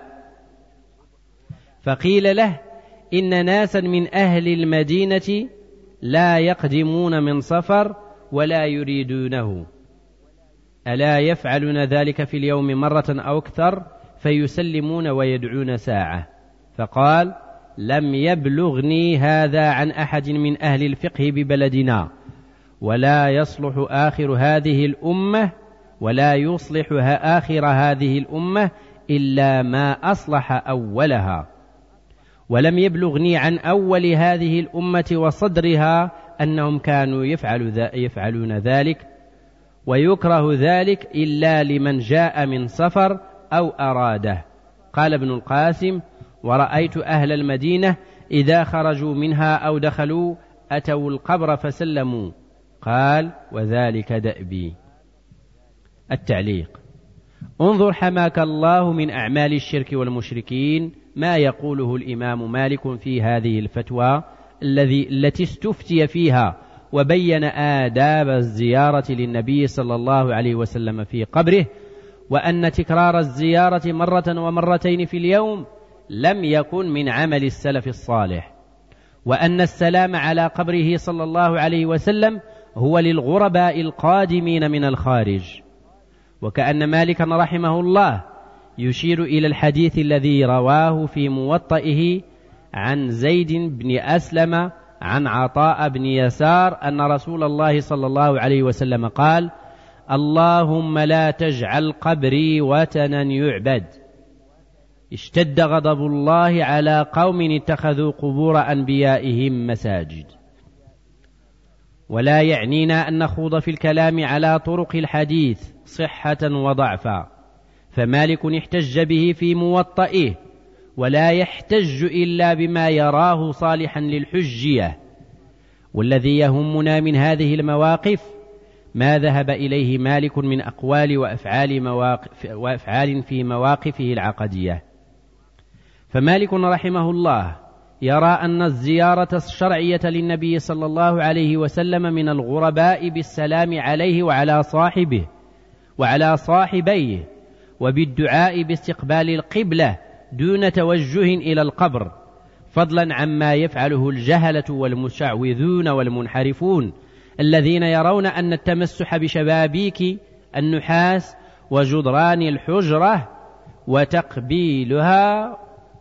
فقيل له: إن ناسا من أهل المدينة لا يقدمون من سفر ولا يريدونه، ألا يفعلون ذلك في اليوم مرة أو أكثر فيسلمون ويدعون ساعة؟ فقال: لم يبلغني هذا عن أحد من أهل الفقه ببلدنا، ولا يصلح آخر هذه الأمة إلا ما أصلح أولها، ولم يبلغني عن أول هذه الأمة وصدرها أنهم كانوا يفعلون ذلك، ويكره ذلك إلا لمن جاء من سفر أو أراده. قال ابن القاسم: ورأيت أهل المدينة إذا خرجوا منها أو دخلوا أتوا القبر فسلموا. قال: وذلك دأبي. التعليق: انظر حماك الله من أعمال الشرك والمشركين ما يقوله الإمام مالك في هذه الفتوى التي استفتي فيها، وبين آداب الزيارة للنبي صلى الله عليه وسلم في قبره، وأن تكرار الزيارة مرة ومرتين في اليوم لم يكن من عمل السلف الصالح، وأن السلام على قبره صلى الله عليه وسلم هو للغرباء القادمين من الخارج. وكأن مالكا رحمه الله يشير إلى الحديث الذي رواه في موطئه عن زيد بن أسلم عن عطاء بن يسار أن رسول الله صلى الله عليه وسلم قال: اللهم لا تجعل قبري وثنا يعبد. اشتد غضب الله على قوم اتخذوا قبور أنبيائهم مساجد. ولا يعنينا أن نخوض في الكلام على طرق الحديث صحة وضعفا، فمالك احتج به في موطئه، ولا يحتج إلا بما يراه صالحا للحجية. والذي يهمنا من هذه المواقف ما ذهب إليه مالك من أقوال وأفعال في مواقفه العقدية. فمالك رحمه الله يرى أن الزيارة الشرعية للنبي صلى الله عليه وسلم من الغرباء بالسلام عليه وعلى صاحبيه وبالدعاء باستقبال القبلة دون توجه إلى القبر، فضلا عما يفعله الجهلة والمشعوذون والمنحرفون الذين يرون أن التمسح بشبابيك النحاس وجدران الحجرة وتقبيلها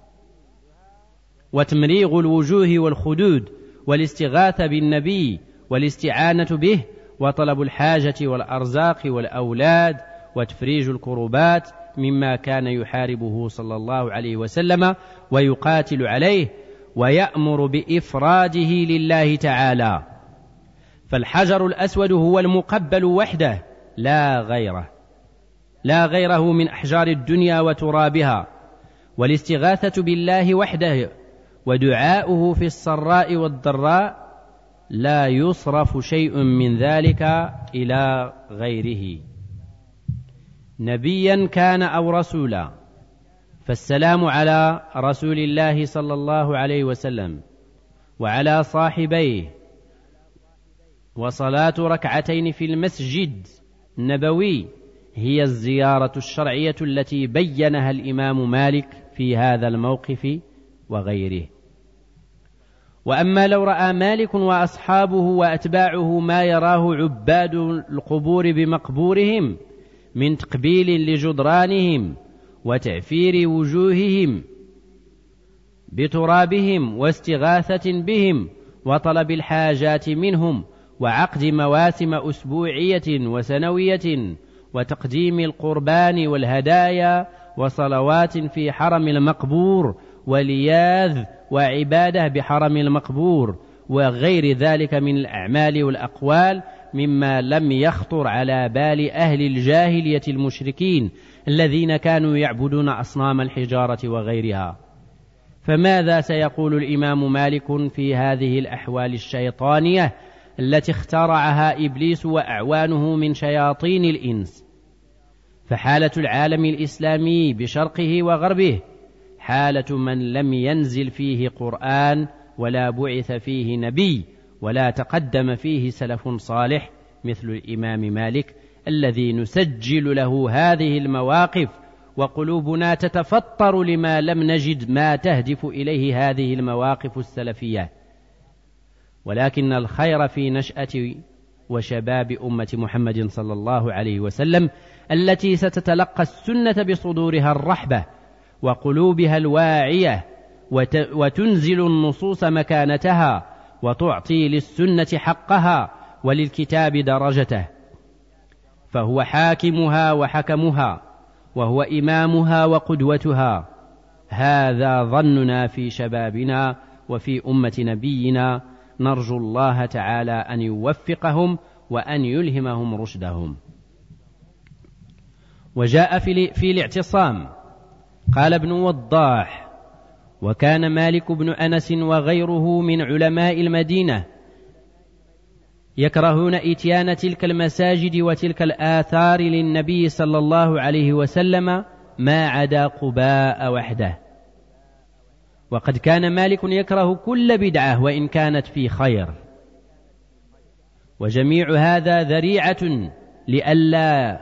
وتمريغ الوجوه والخدود والاستغاثة بالنبي والاستعانة به وطلب الحاجة والأرزاق والأولاد وتفريج الكربات مما كان يحاربه صلى الله عليه وسلم ويقاتل عليه ويأمر بإفراده لله تعالى. فالحجر الأسود هو المقبل وحده لا غيره من أحجار الدنيا وترابها، والاستغاثة بالله وحده ودعاؤه في السراء والضراء لا يصرف شيء من ذلك إلى غيره. نبيا كان أو رسولا، فالسلام على رسول الله صلى الله عليه وسلم وعلى صاحبيه، وصلاة ركعتين في المسجد النبوي هي الزيارة الشرعية التي بينها الإمام مالك في هذا الموقف وغيره. وأما لو رأى مالك وأصحابه وأتباعه ما يراه عباد القبور بمقبورهم من تقبيل لجدرانهم وتعفير وجوههم بترابهم واستغاثة بهم وطلب الحاجات منهم وعقد مواسم أسبوعية وسنوية وتقديم القربان والهدايا وصلوات في حرم المقبور ولياذ وعبادة بحرم المقبور وغير ذلك من الأعمال والأقوال مما لم يخطر على بال أهل الجاهلية المشركين الذين كانوا يعبدون أصنام الحجارة وغيرها. فماذا سيقول الإمام مالك في هذه الأحوال الشيطانية التي اخترعها إبليس وأعوانه من شياطين الإنس؟ فحالة العالم الإسلامي بشرقه وغربه حالة من لم ينزل فيه قرآن ولا بعث فيه نبي ولا تقدم فيه سلف صالح مثل الإمام مالك الذي نسجل له هذه المواقف وقلوبنا تتفطر لما لم نجد ما تهدف إليه هذه المواقف السلفية. ولكن الخير في نشأة وشباب أمة محمد صلى الله عليه وسلم التي ستتلقى السنة بصدورها الرحبة وقلوبها الواعية وتنزل النصوص مكانتها وتعطي للسنة حقها وللكتاب درجته، فهو حاكمها وحكمها وهو إمامها وقدوتها. هذا ظننا في شبابنا وفي أمة نبينا، نرجو الله تعالى أن يوفقهم وأن يلهمهم رشدهم. وجاء في الاعتصام قال ابن وضاح: وكان مالك بن أنس وغيره من علماء المدينة يكرهون إتيان تلك المساجد وتلك الآثار للنبي صلى الله عليه وسلم ما عدا قباء وحده. وقد كان مالك يكره كل بدعة وإن كانت في خير، وجميع هذا ذريعة لئلا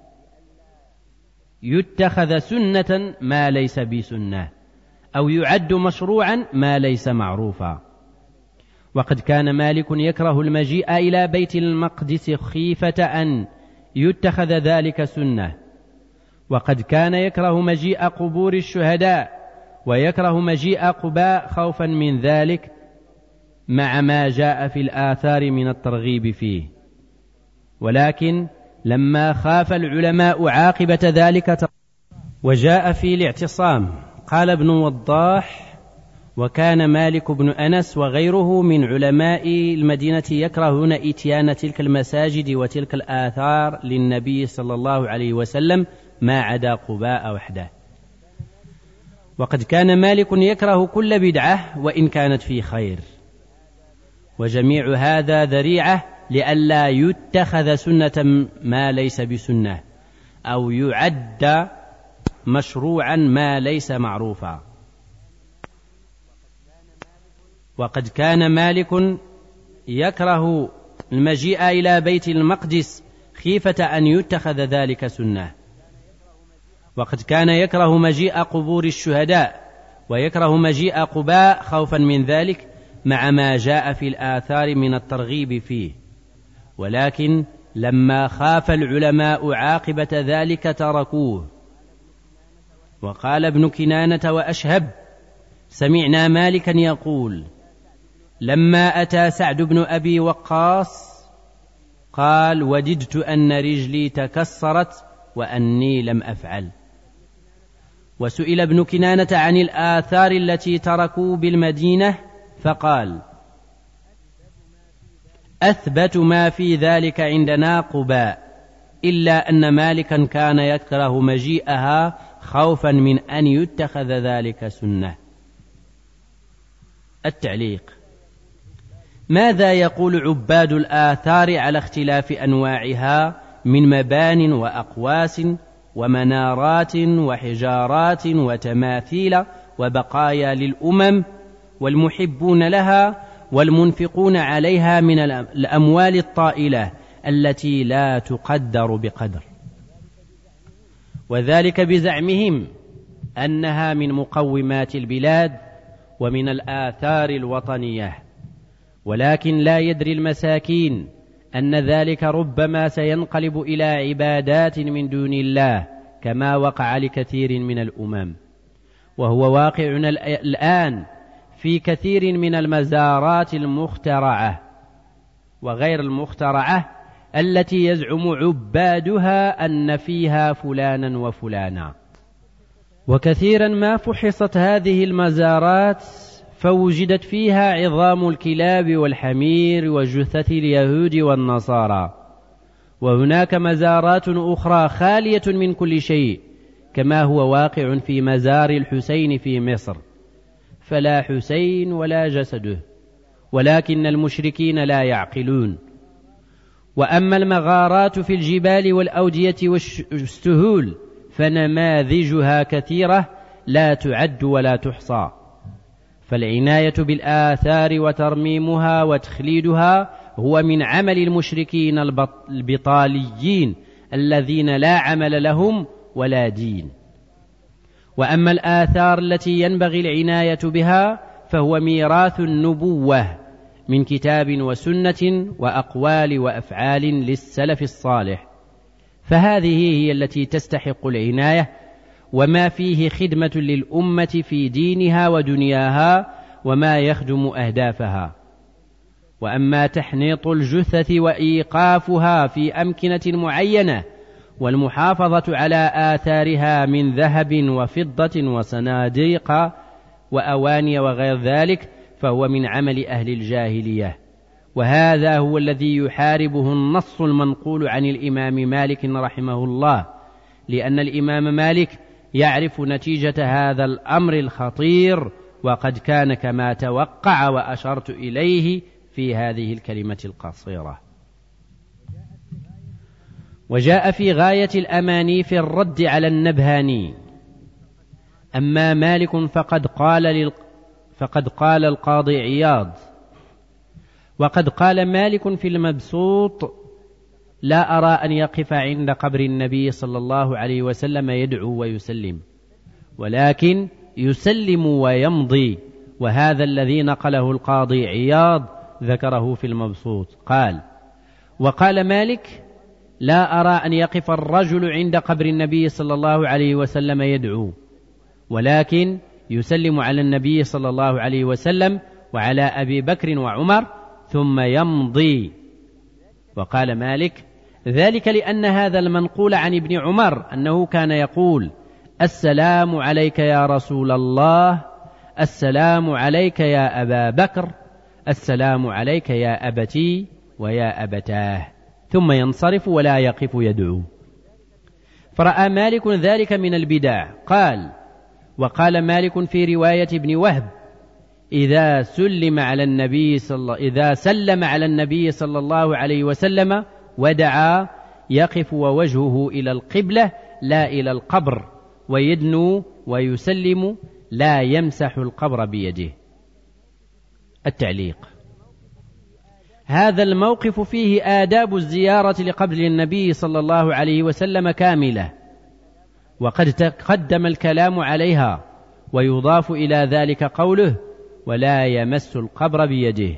يتخذ سنة ما ليس بسنة أو يعد مشروعا ما ليس معروفا. وقد كان مالك يكره المجيء إلى بيت المقدس خيفة أن يتخذ ذلك سنة، وقد كان يكره مجيء قبور الشهداء ويكره مجيء قباء خوفا من ذلك مع ما جاء في الآثار من الترغيب فيه. ولكن لما خاف العلماء عاقبة ذلك وجاء في الاعتصام قال ابن وضاح: وكان مالك بن أنس وغيره من علماء المدينة يكرهون إتيان تلك المساجد وتلك الآثار للنبي صلى الله عليه وسلم ما عدا قباء وحده. وقد كان مالك يكره كل بدعة وإن كانت في خير، وجميع هذا ذريعة لئلا يتخذ سنة ما ليس بسنة أو يعد مشروعا ما ليس معروفا. وقد كان مالك يكره المجيء إلى بيت المقدس خيفة أن يتخذ ذلك سنة، وقد كان يكره مجيء قبور الشهداء ويكره مجيء قباء خوفا من ذلك مع ما جاء في الآثار من الترغيب فيه. ولكن لما خاف العلماء عاقبة ذلك تركوه. وقال ابن كنانة وأشهب: سمعنا مالكا يقول: لما أتى سعد بن أبي وقاص قال: وددت أن رجلي تكسرت وأني لم أفعل. وسئل ابن كنانة عن الآثار التي تركوا بالمدينة فقال: أثبت ما في ذلك عندنا قباء، إلا أن مالكا كان يكره مجيئها خوفا من أن يتخذ ذلك سنة. التعليق: ماذا يقول عباد الآثار على اختلاف أنواعها من مبان وأقواس ومنارات وحجارات وتماثيل وبقايا للأمم، والمحبون لها والمنفقون عليها من الأموال الطائلة التي لا تقدر بقدر، وذلك بزعمهم أنها من مقومات البلاد ومن الآثار الوطنية. ولكن لا يدري المساكين أن ذلك ربما سينقلب إلى عبادات من دون الله، كما وقع لكثير من الأمم، وهو واقع الآن في كثير من المزارات المخترعة وغير المخترعة التي يزعم عبادها أن فيها فلانا وفلانا. وكثيرا ما فحصت هذه المزارات فوجدت فيها عظام الكلاب والحمير وجثث اليهود والنصارى، وهناك مزارات أخرى خالية من كل شيء، كما هو واقع في مزار الحسين في مصر، فلا حسين ولا جسده، ولكن المشركين لا يعقلون. وأما المغارات في الجبال والأودية والسهول فنماذجها كثيرة لا تعد ولا تحصى. فالعناية بالآثار وترميمها وتخليدها هو من عمل المشركين البطاليين الذين لا عمل لهم ولا دين. وأما الآثار التي ينبغي العناية بها فهو ميراث النبوة من كتاب وسنة وأقوال وأفعال للسلف الصالح، فهذه هي التي تستحق العناية، وما فيه خدمة للأمة في دينها ودنياها وما يخدم أهدافها. وأما تحنيط الجثث وإيقافها في أمكنة معينة والمحافظة على آثارها من ذهب وفضة وصناديق وأواني وغير ذلك فهو من عمل أهل الجاهلية، وهذا هو الذي يحاربه النص المنقول عن الإمام مالك رحمه الله، لأن الإمام مالك يعرف نتيجة هذا الأمر الخطير، وقد كان كما توقع وأشرت إليه في هذه الكلمة القصيرة. وجاء في غاية الأماني في الرد على النبهاني. أما مالك فقد قال القاضي عياض: وقد قال مالك في المبسوط: لا أرى أن يقف عند قبر النبي صلى الله عليه وسلم يدعو ويسلم، ولكن يسلم ويمضي. وهذا الذي نقله القاضي عياض ذكره في المبسوط. قال: وقال مالك: لا أرى أن يقف الرجل عند قبر النبي صلى الله عليه وسلم يدعو، ولكن يسلم على النبي صلى الله عليه وسلم وعلى أبي بكر وعمر ثم يمضي. وقال مالك: ذلك لأن هذا المنقول عن ابن عمر أنه كان يقول: السلام عليك يا رسول الله، السلام عليك يا أبا بكر، السلام عليك يا أبتي ويا أبتاه، ثم ينصرف ولا يقف يدعو. فرأى مالك ذلك من البدع. قال: وقال مالك في رواية ابن وهب: إذا سلم على النبي صلى الله عليه وسلم ودعا يقف ووجهه إلى القبلة لا إلى القبر، ويدنو ويسلم لا يمسح القبر بيده. التعليق: هذا الموقف فيه آداب الزيارة لقبر النبي صلى الله عليه وسلم كاملة، وقد تقدم الكلام عليها، ويضاف إلى ذلك قوله: ولا يمس القبر بيده.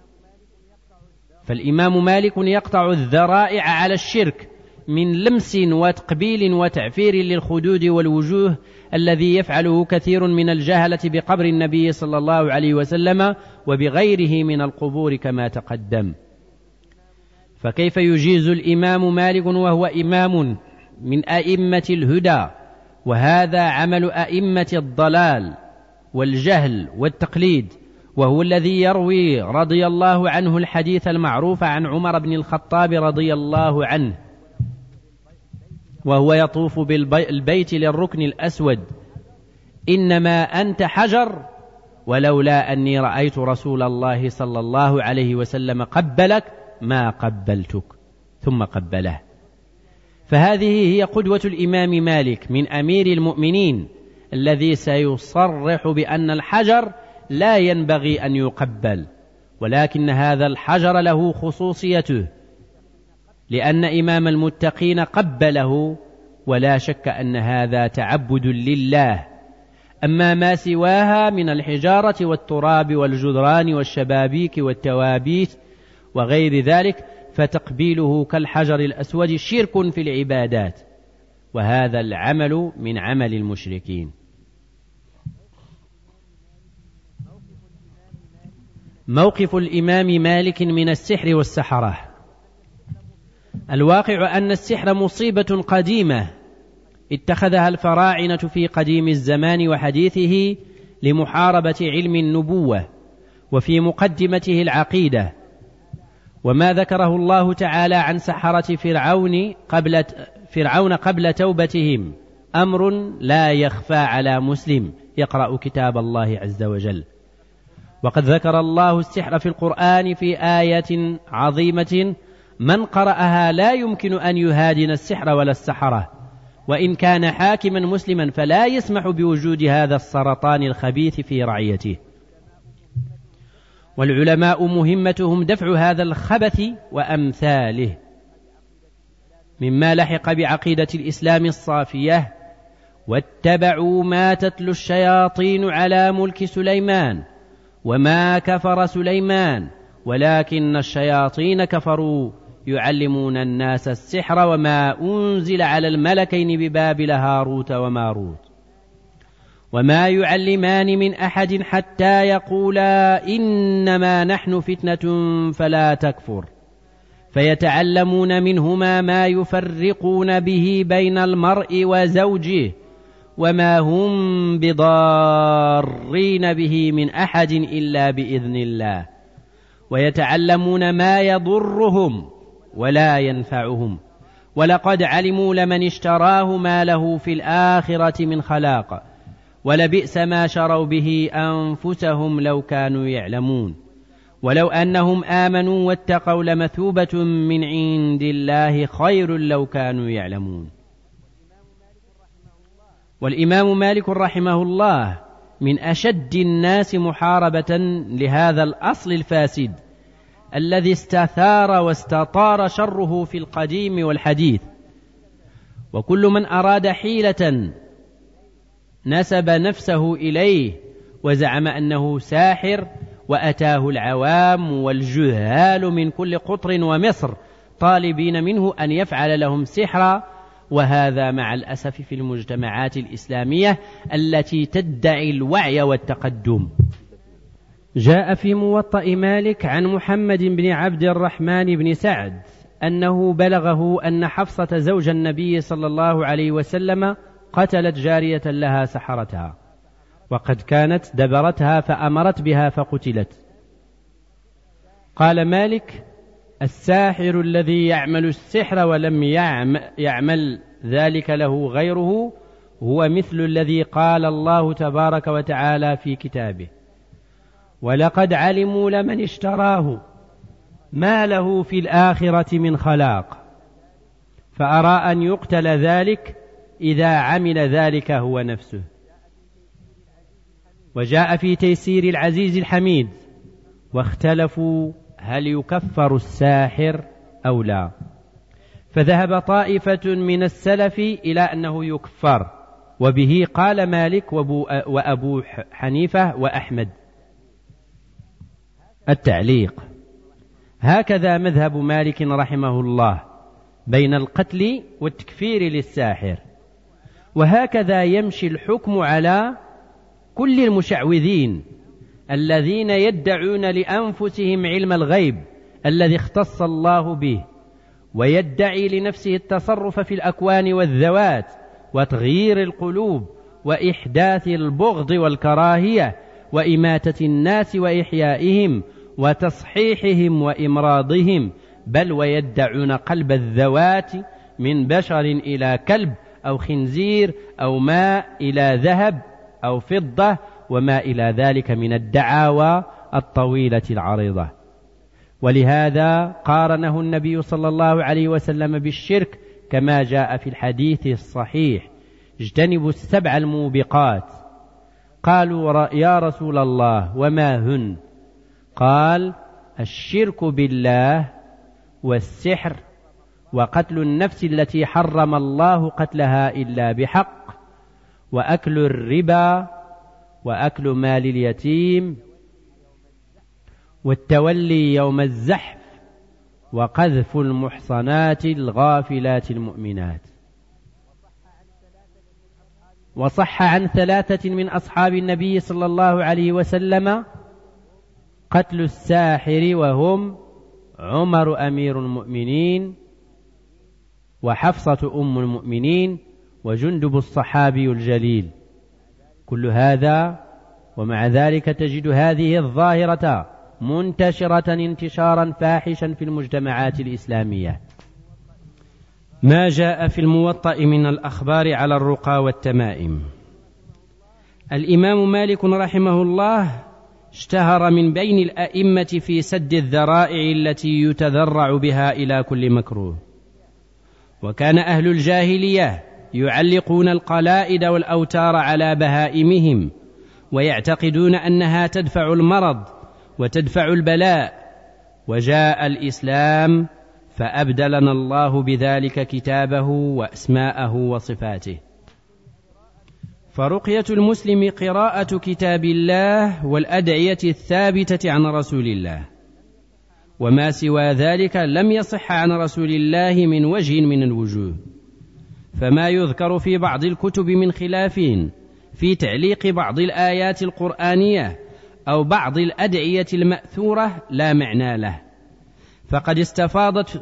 فالإمام مالك يقطع الذرائع على الشرك من لمس وتقبيل وتعفير للخدود والوجوه الذي يفعله كثير من الجهلة بقبر النبي صلى الله عليه وسلم وبغيره من القبور كما تقدم. فكيف يجيز الإمام مالك وهو إمام من أئمة الهدى، وهذا عمل أئمة الضلال والجهل والتقليد، وهو الذي يروي رضي الله عنه الحديث المعروف عن عمر بن الخطاب رضي الله عنه وهو يطوف بالبيت للركن الأسود: إنما أنت حجر، ولولا أني رأيت رسول الله صلى الله عليه وسلم قبلك ما قبلتك، ثم قبله. فهذه هي قدوة الإمام مالك من أمير المؤمنين الذي سيصرح بأن الحجر لا ينبغي أن يقبل، ولكن هذا الحجر له خصوصيته، لأن إمام المتقين قبله، ولا شك أن هذا تعبد لله. أما ما سواها من الحجارة والتراب والجدران والشبابيك والتوابيت وغير ذلك فتقبيله كالحجر الأسود شرك في العبادات، وهذا العمل من عمل المشركين. موقف الإمام مالك من السحر والسحرة. الواقع أن السحر مصيبة قديمة اتخذها الفراعنة في قديم الزمان وحديثه لمحاربة علم النبوة، وفي مقدمته العقيدة. وما ذكره الله تعالى عن سحرة فرعون قبل توبتهم أمر لا يخفى على مسلم يقرأ كتاب الله عز وجل. وقد ذكر الله السحر في القرآن في آية عظيمة من قرأها لا يمكن أن يهادن السحر ولا السحرة، وإن كان حاكما مسلما فلا يسمح بوجود هذا السرطان الخبيث في رعيته. والعلماء مهمتهم دفع هذا الخبث وأمثاله، مما لحق بعقيدة الإسلام الصافية: واتبعوا ما تتلو الشياطين على ملك سليمان وما كفر سليمان ولكن الشياطين كفروا يعلمون الناس السحر وما أنزل على الملكين ببابل هاروت وماروت وما يعلمان من أحد حتى يقولا إنما نحن فتنة فلا تكفر، فيتعلمون منهما ما يفرقون به بين المرء وزوجه وما هم بضارين به من أحد إلا بإذن الله، ويتعلمون ما يضرهم ولا ينفعهم، ولقد علموا لمن اشتراه ما له في الآخرة من خلاق ولبئس ما شروا به أنفسهم لو كانوا يعلمون، ولو أنهم آمنوا واتقوا لمثوبة من عند الله خير لو كانوا يعلمون. والإمام مالك رحمه الله من أشد الناس محاربة لهذا الأصل الفاسد الذي استثار واستطار شره في القديم والحديث. وكل من أراد حيلة نسب نفسه إليه وزعم أنه ساحر، وأتاه العوام والجهال من كل قطر ومصر طالبين منه أن يفعل لهم سحرا، وهذا مع الأسف في المجتمعات الإسلامية التي تدعي الوعي والتقدم. جاء في موطأ مالك عن محمد بن عبد الرحمن بن سعد أنه بلغه أن حفصة زوج النبي صلى الله عليه وسلم قتلت جارية لها سحرتها، وقد كانت دبرتها فأمرت بها فقتلت. قال مالك: الساحر الذي يعمل السحر ولم يعمل ذلك له غيره هو مثل الذي قال الله تبارك وتعالى في كتابه: ولقد علموا لمن اشتراه ما له في الآخرة من خلاق، فأرى أن يقتل ذلك إذا عمل ذلك هو نفسه. وجاء في تيسير العزيز الحميد: واختلفوا هل يكفر الساحر أو لا، فذهب طائفة من السلف إلى أنه يكفر، وبه قال مالك وأبو حنيفة وأحمد. التعليق: هكذا مذهب مالك رحمه الله بين القتل والتكفير للساحر، وهكذا يمشي الحكم على كل المشعوذين الذين يدعون لأنفسهم علم الغيب الذي اختص الله به، ويدعي لنفسه التصرف في الأكوان والذوات وتغيير القلوب وإحداث البغض والكراهية وإماتة الناس وإحيائهم وتصحيحهم وإمراضهم، بل ويدعون قلب الذوات من بشر إلى كلب أو خنزير أو ماء إلى ذهب أو فضة وما إلى ذلك من الدعاوى الطويلة العريضة. ولهذا قارنه النبي صلى الله عليه وسلم بالشرك كما جاء في الحديث الصحيح: اجتنبوا 7 الموبقات. قالوا: يا رسول الله وما هن؟ قال: الشرك بالله، والسحر، وقتل النفس التي حرم الله قتلها إلا بحق، وأكل الربا، وأكل مال اليتيم، والتولي يوم الزحف، وقذف المحصنات الغافلات المؤمنات. وصح عن 3 من أصحاب النبي صلى الله عليه وسلم قتل الساحر، وهم عمر أمير المؤمنين، وحفصة أم المؤمنين، وجندب الصحابي الجليل. كل هذا ومع ذلك تجد هذه الظاهرة منتشرة انتشارا فاحشا في المجتمعات الإسلامية. ما جاء في الموطأ من الأخبار على الرقى والتمائم. الإمام مالك رحمه الله اشتهر من بين الأئمة في سد الذرائع التي يتذرع بها إلى كل مكروه. وكان أهل الجاهلية يعلقون القلائد والأوتار على بهائمهم، ويعتقدون أنها تدفع المرض وتدفع البلاء. وجاء الإسلام فأبدلنا الله بذلك كتابه وأسماءه وصفاته. فرقية المسلم قراءة كتاب الله والأدعية الثابتة عن رسول الله، وما سوى ذلك لم يصح عن رسول الله من وجه من الوجوه. فما يذكر في بعض الكتب من خلاف في تعليق بعض الآيات القرآنية أو بعض الأدعية المأثورة لا معنى له. فقد استفاضت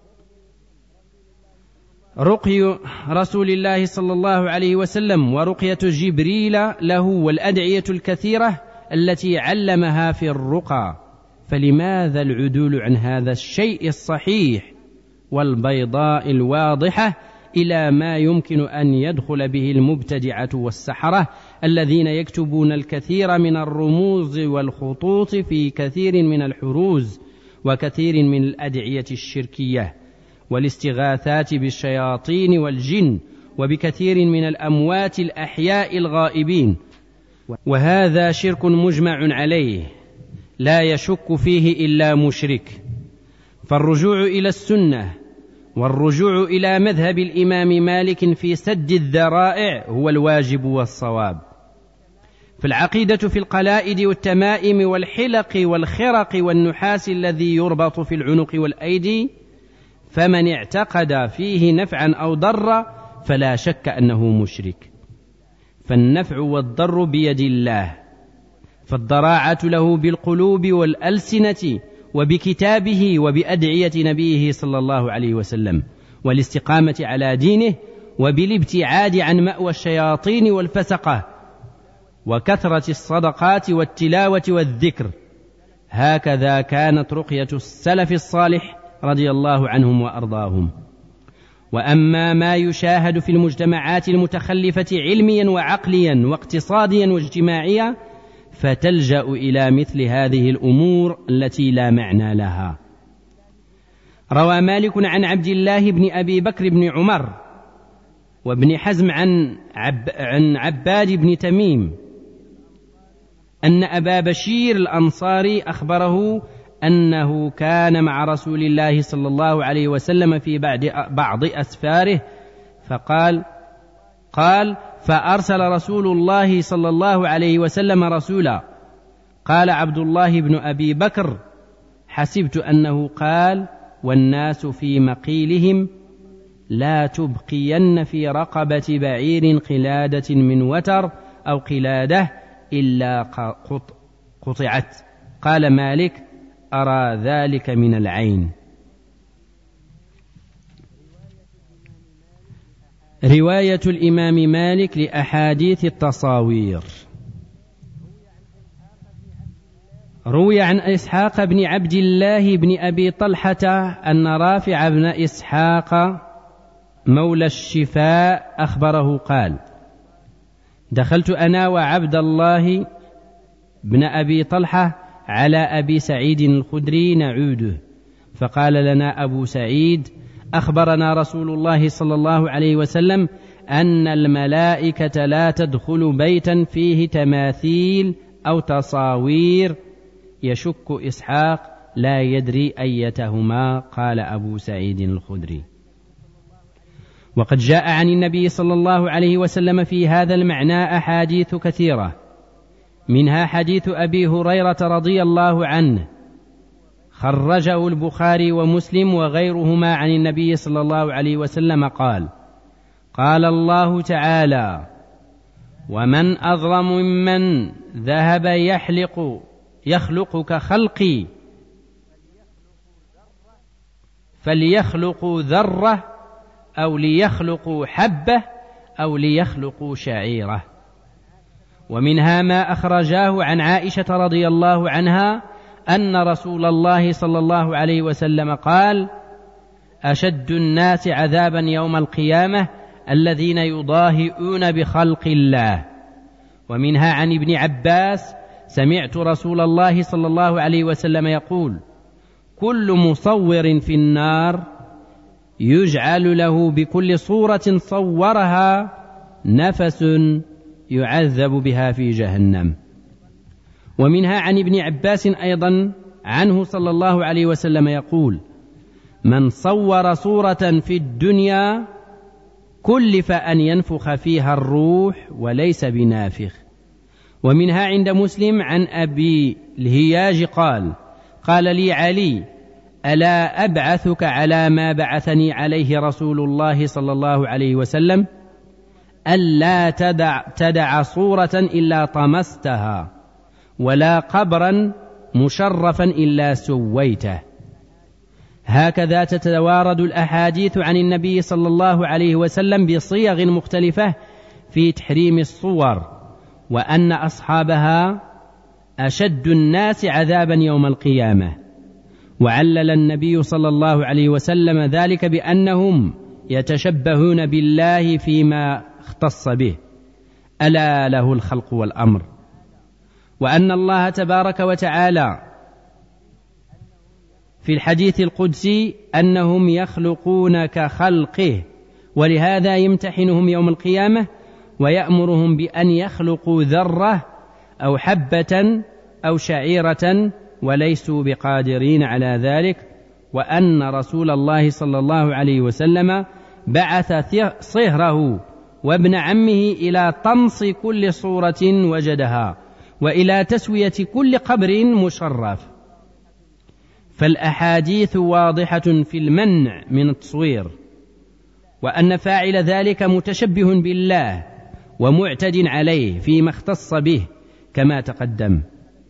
رقي رسول الله صلى الله عليه وسلم ورقية جبريل له والأدعية الكثيرة التي علمها في الرقى، فلماذا العدول عن هذا الشيء الصحيح والبيضاء الواضحة إلى ما يمكن أن يدخل به المبتدعة والسحرة الذين يكتبون الكثير من الرموز والخطوط في كثير من الحروز وكثير من الأدعية الشركية والاستغاثات بالشياطين والجن وبكثير من الأموات الأحياء الغائبين. وهذا شرك مجمع عليه لا يشك فيه إلا مشرك. فالرجوع إلى السنة والرجوع إلى مذهب الإمام مالك في سد الذرائع هو الواجب والصواب. فالعقيدة في القلائد والتمائم والحلق والخرق والنحاس الذي يربط في العنق والأيدي، فمن اعتقد فيه نفعا أو ضر فلا شك أنه مشرك. فالنفع والضر بيد الله، فالضراعة له بالقلوب والألسنة وبكتابه وبأدعية نبيه صلى الله عليه وسلم، والاستقامة على دينه وبالابتعاد عن مأوى الشياطين والفسقة، وكثرة الصدقات والتلاوة والذكر. هكذا كانت رقية السلف الصالح رضي الله عنهم وأرضاهم. وأما ما يشاهد في المجتمعات المتخلفة علميا وعقليا واقتصاديا واجتماعيا فتلجأ إلى مثل هذه الأمور التي لا معنى لها. روى مالك عن عبد الله بن أبي بكر بن عمر وابن حزم عن عباد بن تميم أن أبا بشير الأنصاري أخبره أنه كان مع رسول الله صلى الله عليه وسلم في بعض أسفاره، قال فأرسل رسول الله صلى الله عليه وسلم رسولا. قال عبد الله بن أبي بكر: حسبت أنه قال: والناس في مقيلهم لا تبقين في رقبة بعير قلادة من وتر أو قلادة إلا قطعت. قال مالك: أرى ذلك من العين. رواية الإمام مالك لأحاديث التصاوير. روي عن إسحاق بن عبد الله بن أبي طلحة أن رافع بن إسحاق مولى الشفاء أخبره قال: دخلت أنا وعبد الله بن أبي طلحة على أبي سعيد الخدري نعوده، فقال لنا أبو سعيد: أخبرنا رسول الله صلى الله عليه وسلم أن الملائكة لا تدخل بيتا فيه تماثيل أو تصاوير. يشك إسحاق لا يدري أيتهما. قال أبو سعيد الخدري. وقد جاء عن النبي صلى الله عليه وسلم في هذا المعنى أحاديث كثيرة، منها حديث أبي هريرة رضي الله عنه خرجه البخاري ومسلم وغيرهما عن النبي صلى الله عليه وسلم قال: قال الله تعالى: ومن أظلم ممن ذهب يخلق كخلقي فليخلقوا ذرة أو ليخلقوا حبة أو ليخلقوا شعيرة. ومنها ما أخرجاه عن عائشة رضي الله عنها أن رسول الله صلى الله عليه وسلم قال: أشد الناس عذابا يوم القيامة الذين يضاهئون بخلق الله. ومنها عن ابن عباس: سمعت رسول الله صلى الله عليه وسلم يقول: كل مصور في النار يجعل له بكل صورة صورها نفس يعذب بها في جهنم. ومنها عن ابن عباس أيضا عنه صلى الله عليه وسلم يقول: من صور صورة في الدنيا كلف أن ينفخ فيها الروح وليس بنافخ. ومنها عند مسلم عن أبي الهياج قال لي علي: ألا أبعثك على ما بعثني عليه رسول الله صلى الله عليه وسلم؟ ألا تدع صورة إلا طمستها ولا قبرا مشرفا إلا سويته. هكذا تتوارد الأحاديث عن النبي صلى الله عليه وسلم بصيغ مختلفة في تحريم الصور، وأن أصحابها أشد الناس عذابا يوم القيامة. وعلل النبي صلى الله عليه وسلم ذلك بأنهم يتشبهون بالله فيما اختص به، ألا له الخلق والأمر. وأن الله تبارك وتعالى في الحديث القدسي أنهم يخلقون كخلقه، ولهذا يمتحنهم يوم القيامة ويأمرهم بأن يخلقوا ذرة أو حبة أو شعيرة وليسوا بقادرين على ذلك. وأن رسول الله صلى الله عليه وسلم بعث صهره وابن عمه إلى طمس كل صورة وجدها وإلى تسوية كل قبر مشرف. فالأحاديث واضحة في المنع من التصوير، وأن فاعل ذلك متشبه بالله ومعتد عليه فيما اختص به كما تقدم.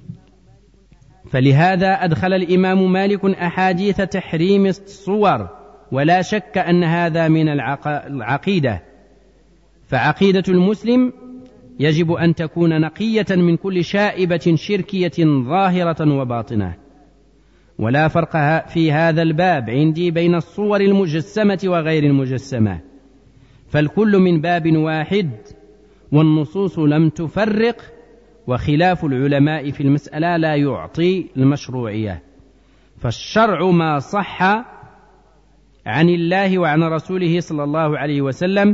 فلهذا أدخل الإمام مالك أحاديث تحريم الصور، ولا شك أن هذا من العقيدة. فعقيدة المسلم يجب أن تكون نقية من كل شائبة شركية ظاهرة وباطنة. ولا فرق في هذا الباب عندي بين الصور المجسمة وغير المجسمة، فالكل من باب واحد، والنصوص لم تفرق، وخلاف العلماء في المسألة لا يعطي المشروعية. فالشرع ما صح عن الله وعن رسوله صلى الله عليه وسلم،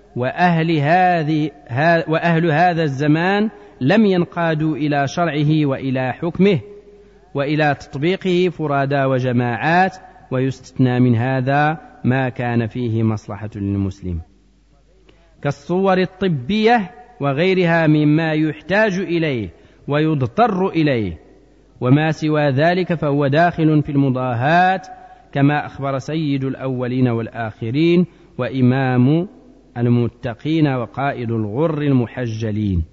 وأهل هذا الزمان لم ينقادوا إلى شرعه وإلى حكمه وإلى تطبيقه فرادا وجماعات، ويستثنى من هذا ما كان فيه مصلحة للمسلم كالصور الطبية وغيرها مما يحتاج إليه ويضطر إليه، وما سوى ذلك فهو داخل في المضاهات، كما أخبر سيد الأولين والآخرين وإمام المتقين وقائد الغر المحجلين.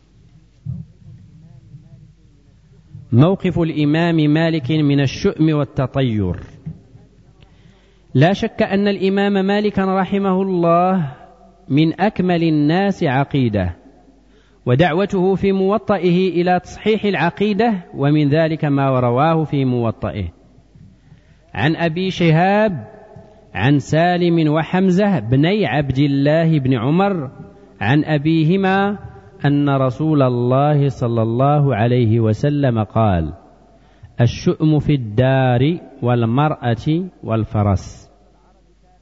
موقف الإمام مالك من الشؤم والتطير. لا شك أن الإمام مالك رحمه الله من أكمل الناس عقيدة، ودعوته في موطئه إلى تصحيح العقيدة، ومن ذلك ما رواه في موطئه عن أبي شهاب عن سالم وحمزة بني عبد الله بن عمر عن أبيهما أن رسول الله صلى الله عليه وسلم قال: الشؤم في الدار والمرأة والفرس.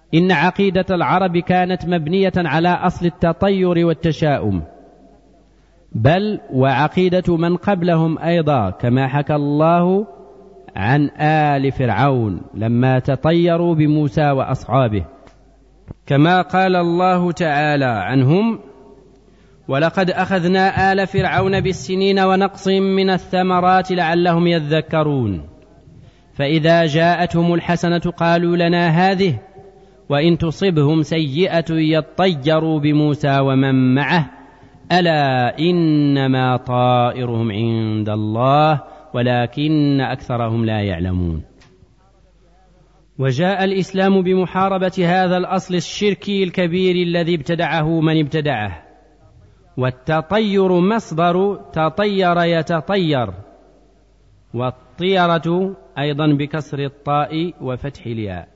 إن عقيدة العرب كانت مبنية على أصل التطير والتشاؤم، بل وعقيدة من قبلهم أيضا، كما حكى الله عن آل فرعون لما تطيروا بموسى وأصحابه، كما قال الله تعالى عنهم: ولقد أخذنا آل فرعون بالسنين ونقص من الثمرات لعلهم يذكرون، فإذا جاءتهم الحسنة قالوا لنا هذه، وإن تصبهم سيئة يطيروا بموسى ومن معه، ألا إنما طائرهم عند الله ولكن أكثرهم لا يعلمون. وجاء الإسلام بمحاربة هذا الأصل الشركي الكبير الذي ابتدعه من ابتدعه. والتطير مصدر تطير يتطير، والطيرة أيضا بكسر الطاء وفتح الياء.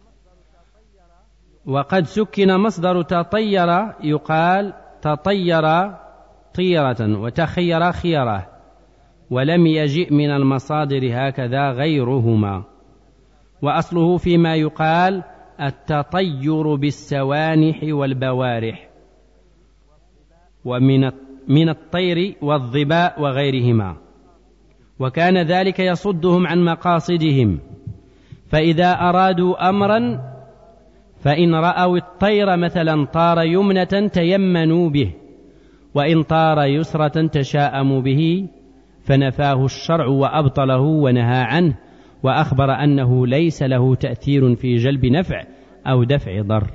وقد سكن مصدر تطير يقال تطير طيرة وتخير خيرة، ولم يجئ من المصادر هكذا غيرهما. وأصله فيما يقال التطير بالسوانح والبوارح، ومن الطير والظباء وغيرهما، وكان ذلك يصدهم عن مقاصدهم. فإذا أرادوا أمرا فإن رأوا الطير مثلا طار يمنة تيمنوا به، وإن طار يسرة تشاءموا به، فنفاه الشرع وأبطله ونهى عنه، وأخبر أنه ليس له تأثير في جلب نفع أو دفع ضر.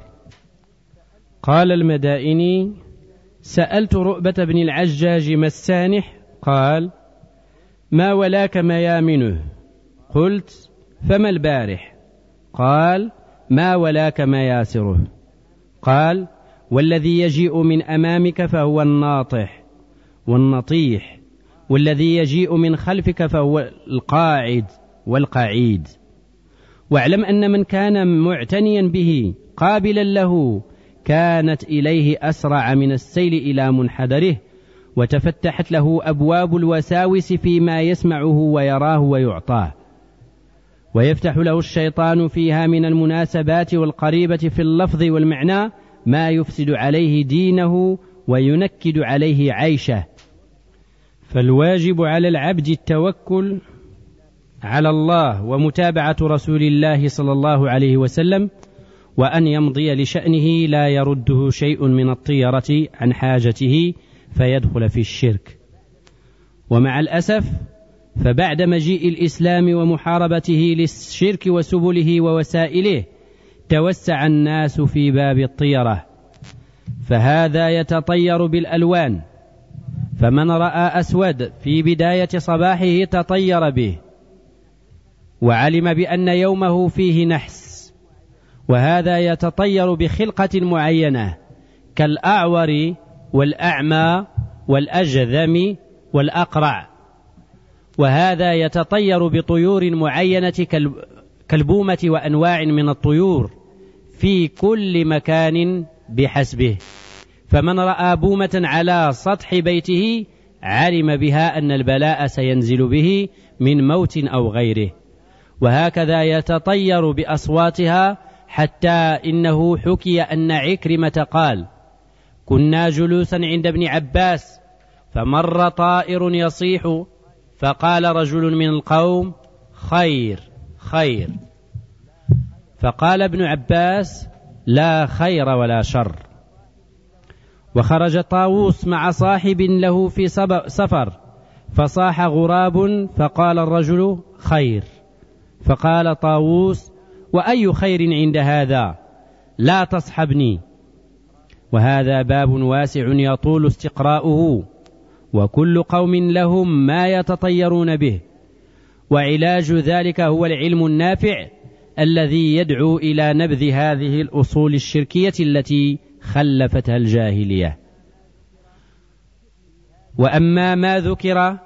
قال المدائني: سألت رؤبة بن العجاج ما السانح؟ قال: ما ولاك ميامنه. قلت: فما البارح؟ قال: ما ولاك مياسره. قال: والذي يجيء من أمامك فهو الناطح والنطيح، والذي يجيء من خلفك فهو القاعد والقعيد. واعلم أن من كان معتنيا به قابلا له كانت إليه أسرع من السيل إلى منحدره، وتفتحت له أبواب الوساوس فيما يسمعه ويراه ويعطاه، ويفتح له الشيطان فيها من المناسبات والقريبة في اللفظ والمعنى ما يفسد عليه دينه وينكد عليه عيشه. فالواجب على العبد التوكل على الله ومتابعة رسول الله صلى الله عليه وسلم، وأن يمضي لشأنه لا يرده شيء من الطيرة عن حاجته فيدخل في الشرك. ومع الأسف فبعد مجيء الإسلام ومحاربته للشرك وسبله ووسائله توسع الناس في باب الطيرة، فهذا يتطير بالألوان، فمن رأى أسود في بداية صباحه تطير به وعلم بأن يومه فيه نحس، وهذا يتطير بخلقة معينة كالأعور والأعمى والأجذم والأقرع، وهذا يتطير بطيور معينة كالبومة وأنواع من الطيور في كل مكان بحسبه. فمن رأى بومة على سطح بيته علم بها أن البلاء سينزل به من موت أو غيره، وهكذا يتطير بأصواتها، حتى إنه حكي أن عكرمة قال: كنا جلوسا عند ابن عباس فمر طائر يصيح، فقال رجل من القوم: خير خير. فقال ابن عباس: لا خير ولا شر. وخرج طاووس مع صاحب له في سفر، فصاح غراب، فقال الرجل: خير. فقال طاووس: وأي خير عند هذا؟ لا تصحبني. وهذا باب واسع يطول استقراؤه، وكل قوم لهم ما يتطيرون به، وعلاج ذلك هو العلم النافع الذي يدعو إلى نبذ هذه الأصول الشركية التي خلفتها الجاهلية. وأما ما ذكر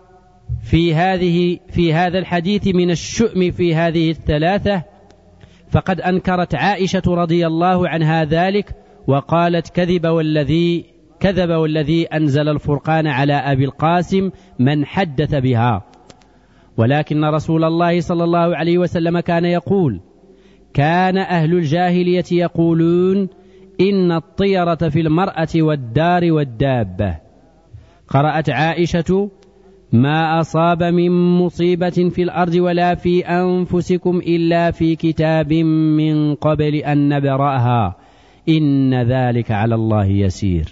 في هذا الحديث من الشؤم في هذه الثلاثة، فقد أنكرت عائشة رضي الله عنها ذلك، وقالت: كذب والذي أنزل الفرقان على أبي القاسم من حدث بها. ولكن رسول الله صلى الله عليه وسلم كان يقول: كان أهل الجاهلية يقولون إن الطيرة في المرأة والدار والدابة. قرأت عائشة: ما أصاب من مصيبة في الأرض ولا في أنفسكم إلا في كتاب من قبل أن نبرأها إن ذلك على الله يسير.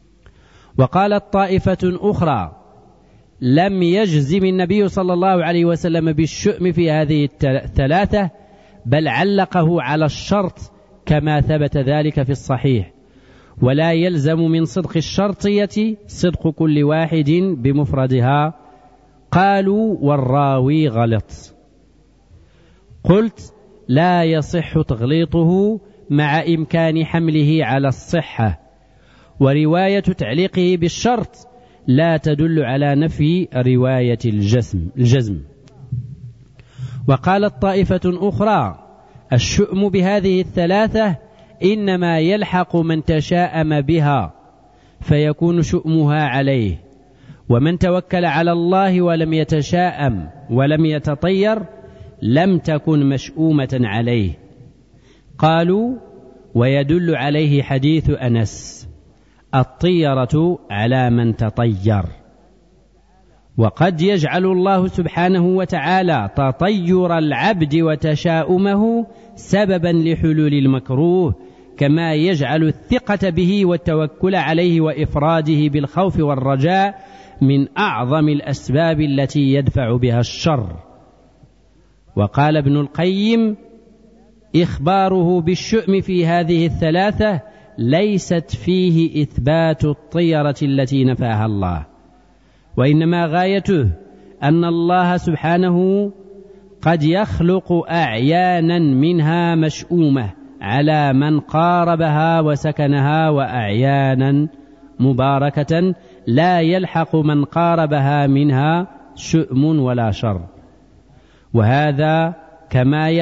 وقالت طائفة أخرى: لم يجزم النبي صلى الله عليه وسلم بالشؤم في هذه الثلاثة، بل علقه على الشرط كما ثبت ذلك في الصحيح، ولا يلزم من صدق الشرطية صدق كل واحد بمفردها. قالوا: والراوي غلط. قلت: لا يصح تغليطه مع إمكان حمله على الصحة، ورواية تعليقه بالشرط لا تدل على نفي رواية الجزم. وقالت طائفة أخرى: الشؤم بهذه الثلاثة إنما يلحق من تشاءم بها فيكون شؤمها عليه، ومن توكل على الله ولم يتشاءم ولم يتطير لم تكن مشؤومة عليه. قالوا: ويدل عليه حديث أنس: الطيرة على من تطير. وقد يجعل الله سبحانه وتعالى تطير العبد وتشاؤمه سببا لحلول المكروه، كما يجعل الثقة به والتوكل عليه وإفراده بالخوف والرجاء من أعظم الأسباب التي يدفع بها الشر. وقال ابن القيم: إخباره بالشؤم في هذه الثلاثة ليست فيه إثبات الطيرة التي نفاها الله، وإنما غايته أن الله سبحانه قد يخلق أعيانا منها مشؤومة على من قاربها وسكنها، وأعيانا مباركة لا يلحق من قاربها منها شؤم ولا شر. وهذا كما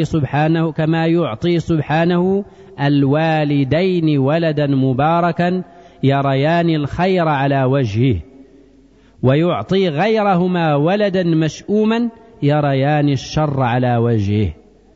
يعطي سبحانه الوالدين ولدا مباركا يريان الخير على وجهه، ويعطي غيرهما ولدا مشؤوما يريان الشر على وجهه.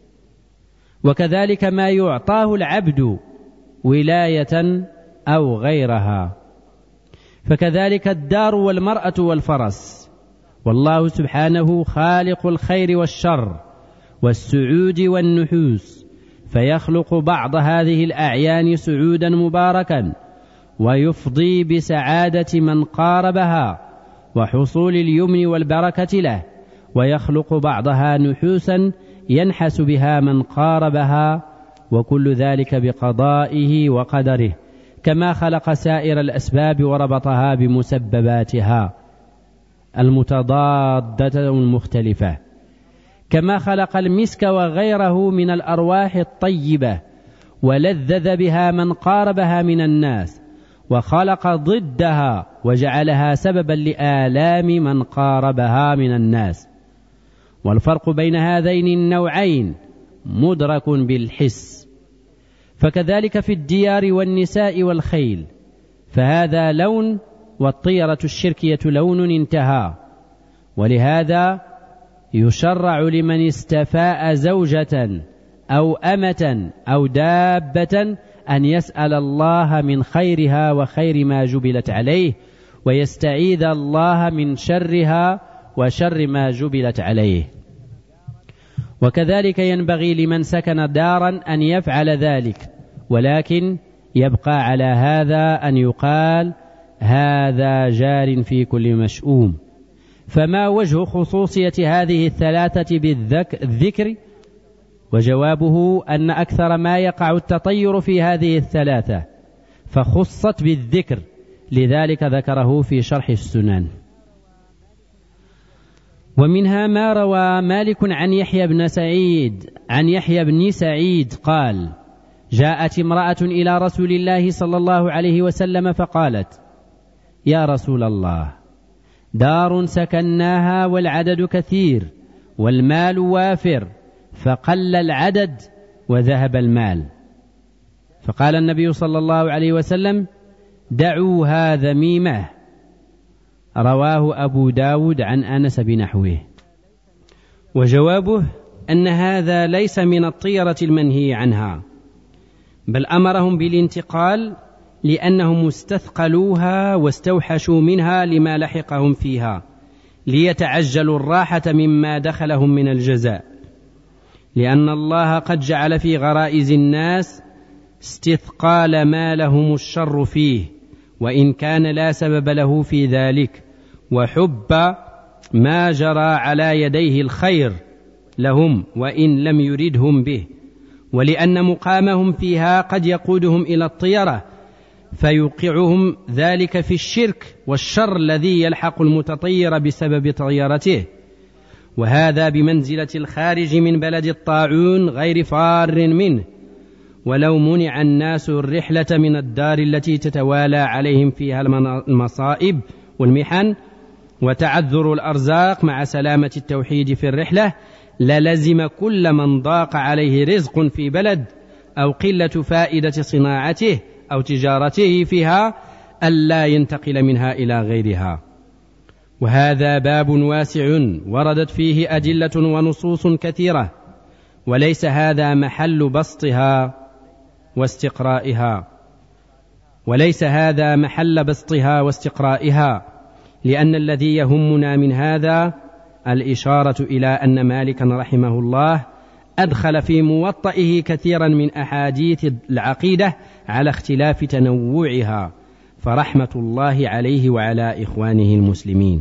وكذلك ما يعطاه العبد ولاية أو غيرها، فكذلك الدار والمرأة والفرس. والله سبحانه خالق الخير والشر والسعود والنحوس، فيخلق بعض هذه الأعيان سعودا مباركا ويفضي بسعادة من قاربها وحصول اليمن والبركة له، ويخلق بعضها نحوسا ينحس بها من قاربها، وكل ذلك بقضائه وقدره، كما خلق سائر الأسباب وربطها بمسبباتها المتضادة والمختلفة، كما خلق المسك وغيره من الأرواح الطيبة ولذذ بها من قاربها من الناس، وخلق ضدها وجعلها سببا لآلام من قاربها من الناس. والفرق بين هذين النوعين مدرك بالحس. فكذلك في الديار والنساء والخيل، فهذا لون، والطيرة الشركية لون انتهى. ولهذا يشرع لمن استفاء زوجة أو أمة أو دابة أن يسأل الله من خيرها وخير ما جبلت عليه، ويستعيذ الله من شرها وشر ما جبلت عليه. وكذلك ينبغي لمن سكن دارا أن يفعل ذلك، ولكن يبقى على هذا أن يقال: هذا جار في كل مشؤوم. فما وجه خصوصية هذه الثلاثة بالذكر؟ وجوابه أن أكثر ما يقع التطير في هذه الثلاثة، فخصت بالذكر، لذلك ذكره في شرح السنن. ومنها ما روى مالك عن يحيى بن سعيد قال: جاءت امرأة إلى رسول الله صلى الله عليه وسلم فقالت: يا رسول الله، دار سكناها والعدد كثير والمال وافر، فقل العدد وذهب المال. فقال النبي صلى الله عليه وسلم: دعوها ذميمة. رواه أبو داود عن أنس بنحوه. وجوابه: أن هذا ليس من الطيرة المنهي عنها، بل أمرهم بالانتقال لأنهم استثقلوها واستوحشوا منها لما لحقهم فيها، ليتعجلوا الراحة مما دخلهم من الجزاء، لأن الله قد جعل في غرائز الناس استثقال ما لهم الشر فيه، وإن كان لا سبب له في ذلك، وحب ما جرى على يديه الخير لهم وإن لم يردهم به، ولأن مقامهم فيها قد يقودهم إلى الطيرة، فيوقعهم ذلك في الشرك والشر الذي يلحق المتطير بسبب طيرته، وهذا بمنزلة الخارج من بلد الطاعون غير فار منه. ولو منع الناس الرحلة من الدار التي تتوالى عليهم فيها المصائب والمحن وتعذر الأرزاق مع سلامة التوحيد في الرحلة، للزم كل من ضاق عليه رزق في بلد أو قلة فائدة صناعته أو تجارته فيها ألا ينتقل منها إلى غيرها. وهذا باب واسع وردت فيه أدلة ونصوص كثيرة، وليس هذا محل بسطها واستقرائها، لأن الذي يهمنا من هذا الإشارة إلى أن مالكا رحمه الله أدخل في موطئه كثيرا من أحاديث العقيدة على اختلاف تنوعها، فرحمة الله عليه وعلى إخوانه المسلمين.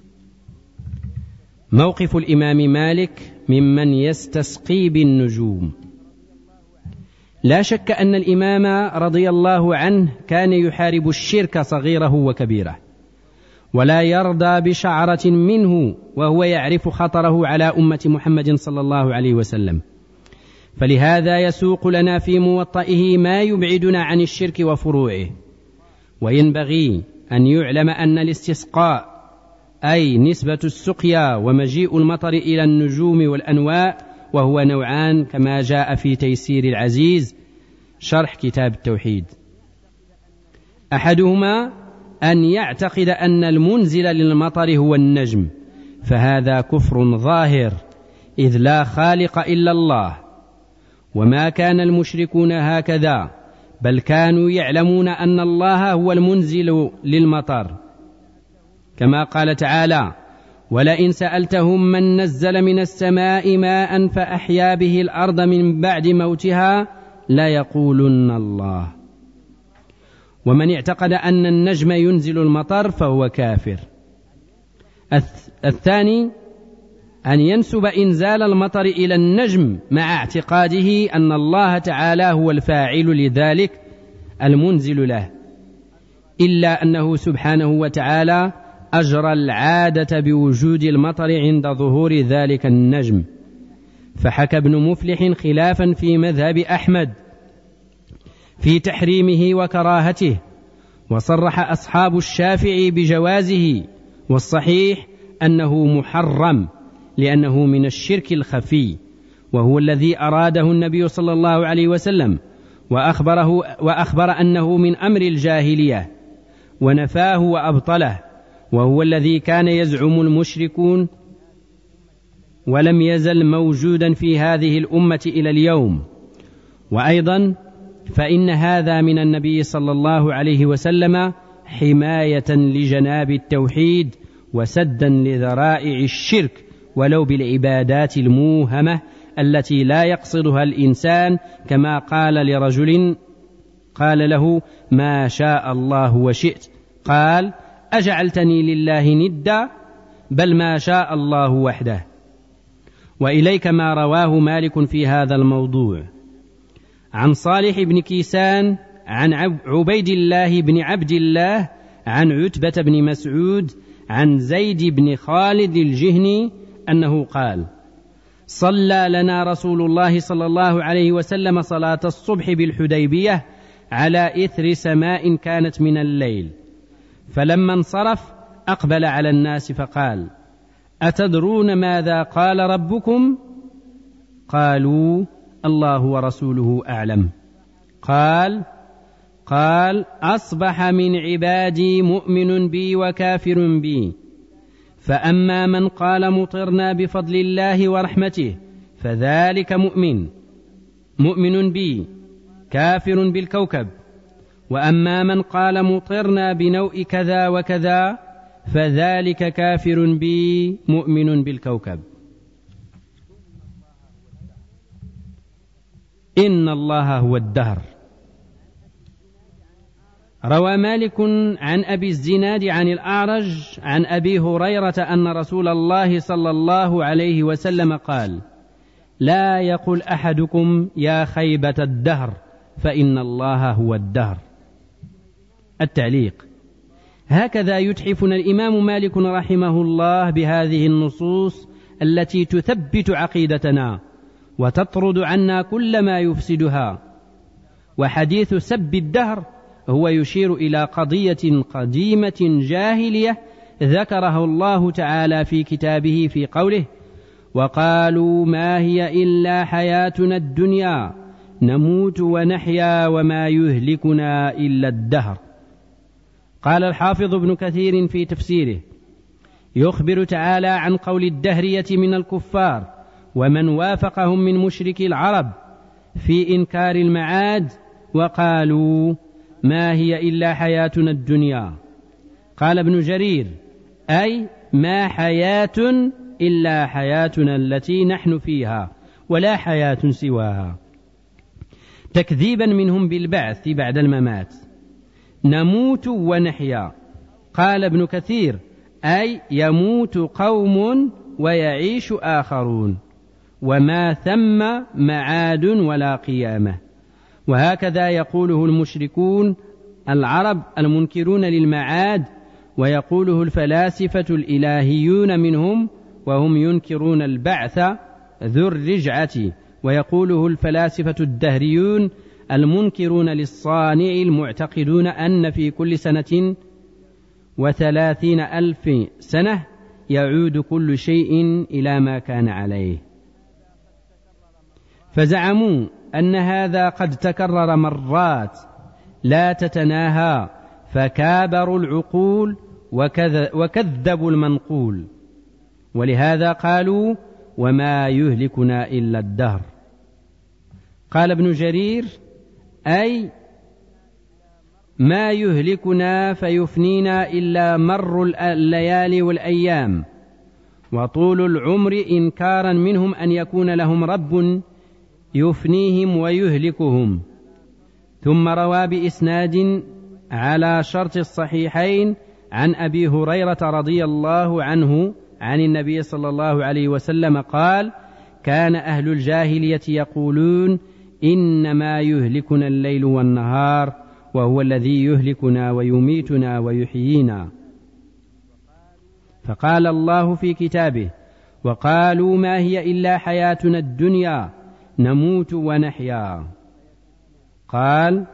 موقف الإمام مالك ممن يستسقي بالنجوم. لا شك أن الإمام رضي الله عنه كان يحارب الشرك صغيره وكبيره، ولا يرضى بشعرة منه، وهو يعرف خطره على أمة محمد صلى الله عليه وسلم، فلهذا يسوق لنا في موطئه ما يبعدنا عن الشرك وفروعه. وينبغي أن يعلم أن الاستسقاء أي نسبة السقيا ومجيء المطر إلى النجوم والأنواء، وهو نوعان كما جاء في تيسير العزيز شرح كتاب التوحيد. أحدهما أن يعتقد أن المنزل للمطر هو النجم، فهذا كفر ظاهر، إذ لا خالق إلا الله، وما كان المشركون هكذا، بل كانوا يعلمون أن الله هو المنزل للمطر، كما قال تعالى: ولئن سألتهم من نزل من السماء ماء فأحيا به الأرض من بعد موتها ليقولن الله. ومن اعتقد أن النجم ينزل المطر فهو كافر. الثاني أن ينسب إنزال المطر إلى النجم مع اعتقاده أن الله تعالى هو الفاعل لذلك المنزل له، إلا أنه سبحانه وتعالى أجرى العادة بوجود المطر عند ظهور ذلك النجم. فحكى ابن مفلح خلافا في مذهب أحمد في تحريمه وكراهته، وصرح أصحاب الشافعي بجوازه، والصحيح أنه محرم لأنه من الشرك الخفي، وهو الذي أراده النبي صلى الله عليه وسلم وأخبر أنه من أمر الجاهلية ونفاه وأبطله، وهو الذي كان يزعم المشركون ولم يزل موجودا في هذه الأمة إلى اليوم. وأيضا فإن هذا من النبي صلى الله عليه وسلم حماية لجناب التوحيد وسدا لذرائع الشرك، ولو بالعبادات الموهمة التي لا يقصدها الإنسان، كما قال لرجل قال له: ما شاء الله وشئت، قال: أجعلتني لله ندا، بل ما شاء الله وحده. وإليك ما رواه مالك في هذا الموضوع عن صالح بن كيسان عن عبيد الله بن عبد الله عن عتبة بن مسعود عن زيد بن خالد الجهني أنه قال: صلى لنا رسول الله صلى الله عليه وسلم صلاة الصبح بالحديبية على إثر سماء كانت من الليل، فلما انصرف أقبل على الناس فقال: أتدرون ماذا قال ربكم؟ قالوا: الله ورسوله أعلم. قال: أصبح من عبادي مؤمن بي وكافر بي، فأما من قال مطرنا بفضل الله ورحمته فذلك مؤمن بي كافر بالكوكب. وأما من قال مطرنا بنوء كذا وكذا فذلك كافر بي مؤمن بالكوكب. إن الله هو الدهر. روى مالك عن أبي الزناد عن الأعرج عن أبي هريرة أن رسول الله صلى الله عليه وسلم قال: لا يقل أحدكم يا خيبة الدهر فإن الله هو الدهر. التعليق: هكذا يتحفنا الإمام مالك رحمه الله بهذه النصوص التي تثبت عقيدتنا وتطرد عنا كل ما يفسدها. وحديث سب الدهر هو يشير إلى قضية قديمة جاهلية ذكرها الله تعالى في كتابه في قوله: وقالوا ما هي إلا حياتنا الدنيا نموت ونحيا وما يهلكنا إلا الدهر. قال الحافظ ابن كثير في تفسيره: يخبر تعالى عن قول الدهرية من الكفار ومن وافقهم من مشركي العرب في إنكار المعاد، وقالوا ما هي إلا حياتنا الدنيا. قال ابن جرير: أي ما حياة إلا حياتنا التي نحن فيها ولا حياة سواها، تكذيبا منهم بالبعث بعد الممات. نموت ونحيا. قال ابن كثير: أي يموت قوم ويعيش آخرون، وما ثم معاد ولا قيامة. وهكذا يقوله المشركون العرب المنكرون للمعاد، ويقوله الفلاسفة الإلهيون منهم وهم ينكرون البعث ذو الرجعة، ويقوله الفلاسفة الدهريون المنكرون للصانع المعتقدون أن في كل 30,000 سنة يعود كل شيء إلى ما كان عليه. فزعموا أن هذا قد تكرر مرات لا تتناهى، فكابروا العقول وكذبوا المنقول، ولهذا قالوا وما يهلكنا إلا الدهر. قال ابن جرير: أي ما يهلكنا فيفنينا إلا مر الليالي والأيام وطول العمر، إنكارا منهم أن يكون لهم رب يفنيهم ويهلكهم. ثم روى بإسناد على شرط الصحيحين عن أبي هريرة رضي الله عنه عن النبي صلى الله عليه وسلم قال: كان أهل الجاهلية يقولون إنما يهلكنا الليل والنهار، وهو الذي يهلكنا ويميتنا ويحيينا. فقال الله في كتابه: وقالوا ما هي إلا حياتنا الدنيا نموت ونحيا. قال: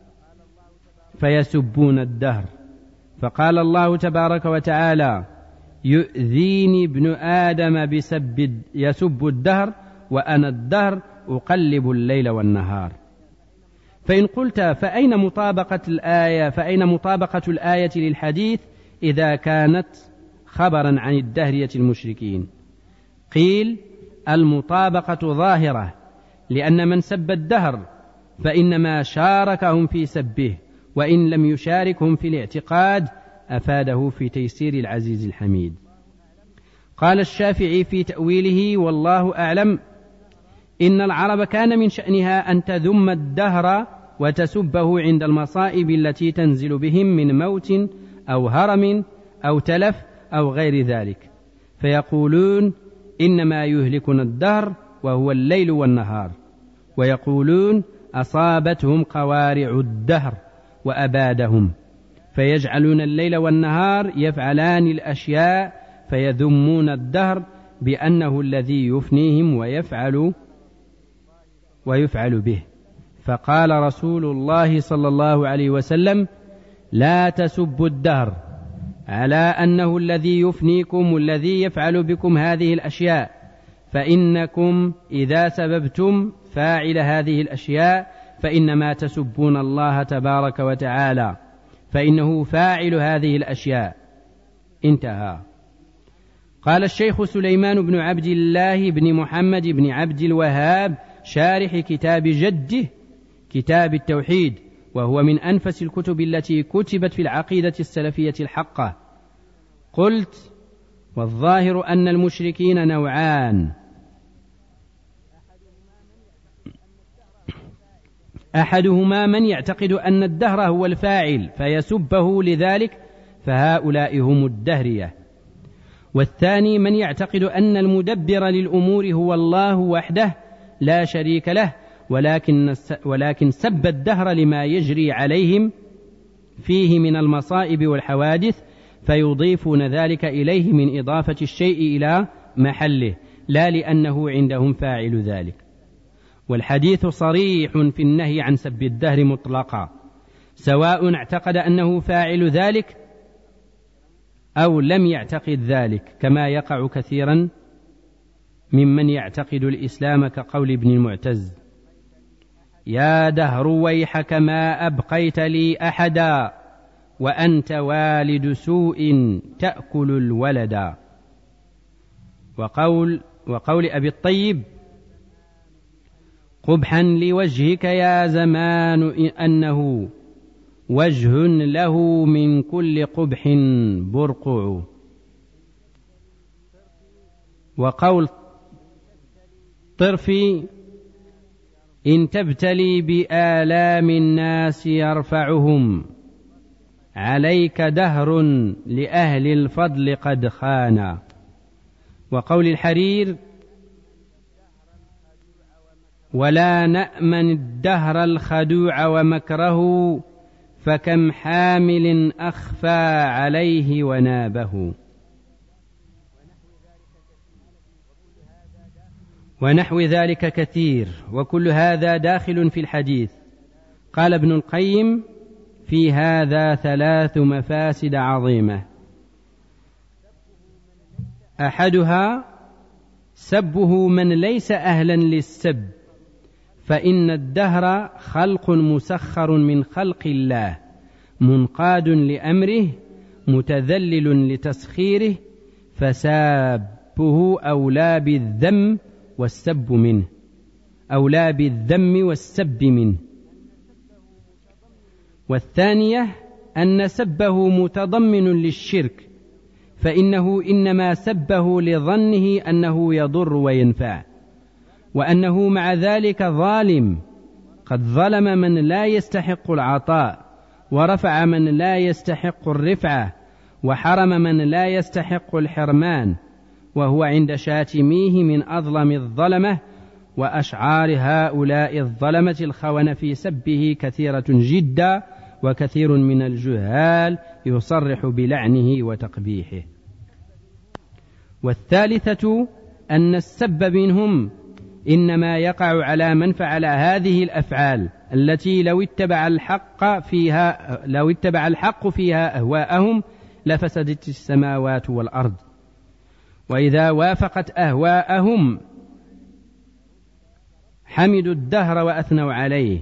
فيسبون الدهر. فقال الله تبارك وتعالى: يؤذيني ابن آدم يسب الدهر وأنا الدهر أقلب الليل والنهار. فإن قلت فأين مطابقة الآية للحديث إذا كانت خبرا عن الدهرية المشركين؟ قيل: المطابقة ظاهرة، لأن من سب الدهر فإنما شاركهم في سبه، وإن لم يشاركهم في الاعتقاد أفاده في تيسير العزيز الحميد. قال الشافعي في تأويله والله أعلم: إن العرب كان من شأنها أن تذم الدهر وتسبه عند المصائب التي تنزل بهم من موت أو هرم أو تلف أو غير ذلك، فيقولون إنما يهلكنا الدهر وهو الليل والنهار، ويقولون أصابتهم قوارع الدهر وأبادهم، فيجعلون الليل والنهار يفعلان الأشياء فيذمون الدهر بأنه الذي يفنيهم ويفعل به. فقال رسول الله صلى الله عليه وسلم: لا تسبوا الدهر على أنه الذي يفنيكم والذي يفعل بكم هذه الأشياء، فإنكم إذا سببتم فاعل هذه الأشياء فإنما تسبون الله تبارك وتعالى، فإنه فاعل هذه الأشياء. انتهى. قال الشيخ سليمان بن عبد الله بن محمد بن عبد الوهاب شارح كتاب جده كتاب التوحيد، وهو من أنفس الكتب التي كتبت في العقيدة السلفية الحقة: قلت: والظاهر أن المشركين نوعان: أحدهما من يعتقد أن الدهر هو الفاعل فيسبه لذلك، فهؤلاء هم الدهرية. والثاني من يعتقد أن المدبر للأمور هو الله وحده لا شريك له، ولكن سب الدهر لما يجري عليهم فيه من المصائب والحوادث، فيضيفون ذلك إليه من إضافة الشيء إلى محله، لا لأنه عندهم فاعل ذلك. والحديث صريح في النهي عن سب الدهر مطلقا، سواء اعتقد أنه فاعل ذلك أو لم يعتقد ذلك، كما يقع كثيرا ممن يعتقد الإسلام كقول ابن المعتز: يا دهر ويحك ما أبقيت لي أحدا وأنت والد سوء تأكل الولدا. وقول أبي الطيب: قبحا لوجهك يا زمان أنه وجه له من كل قبح برقع. وقول طرفي: إن تبتلي بآلام الناس يرفعهم عليك دهر لأهل الفضل قد خانا. وقول الحرير: ولا نأمن الدهر الخدوع ومكره فكم حامل أخفى عليه ونابه. ونحو ذلك كثير، وكل هذا داخل في الحديث. قال ابن القيم: في هذا 3 مفاسد عظيمة: أحدها سبه من ليس أهلا للسب، فإن الدهر خلق مسخر من خلق الله، منقاد لأمره، متذلل لتسخيره، فسابه أولى بالذم والسب منه. والثانية أن سبه متضمن للشرك، فإنه إنما سبه لظنه أنه يضر وينفع، وأنه مع ذلك ظالم، قد ظلم من لا يستحق العطاء، ورفع من لا يستحق الرفعة، وحرم من لا يستحق الحرمان، وهو عند شاتميه من أظلم الظلمة. وأشعار هؤلاء الظلمة الخونة في سبه كثيرة جدا، وكثير من الجهال يصرح بلعنه وتقبيحه. والثالثة أن السب منهم إنما يقع على من فعل هذه الأفعال التي لو اتبع الحق فيها أهواءهم لفسدت السماوات والأرض، وإذا وافقت أهواءهم حمدوا الدهر وأثنوا عليه.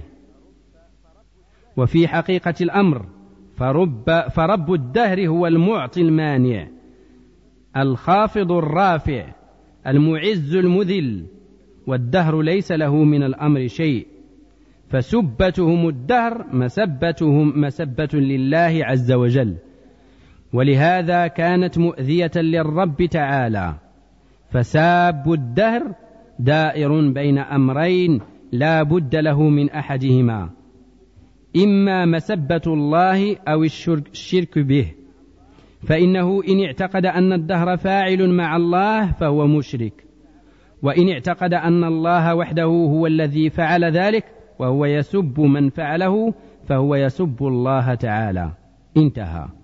وفي حقيقة الأمر فرب الدهر هو المعطي المانع، الخافض الرافع، المعز المذل، والدهر ليس له من الأمر شيء، فسبتهم الدهر مسبة لله عز وجل، ولهذا كانت مؤذية للرب تعالى. فساب الدهر دائر بين أمرين لا بد له من أحدهما: إما مسبة الله أو الشرك به، فإنه إن اعتقد أن الدهر فاعل مع الله فهو مشرك، وإن اعتقد أن الله وحده هو الذي فعل ذلك وهو يسب من فعله فهو يسب الله تعالى. انتهى.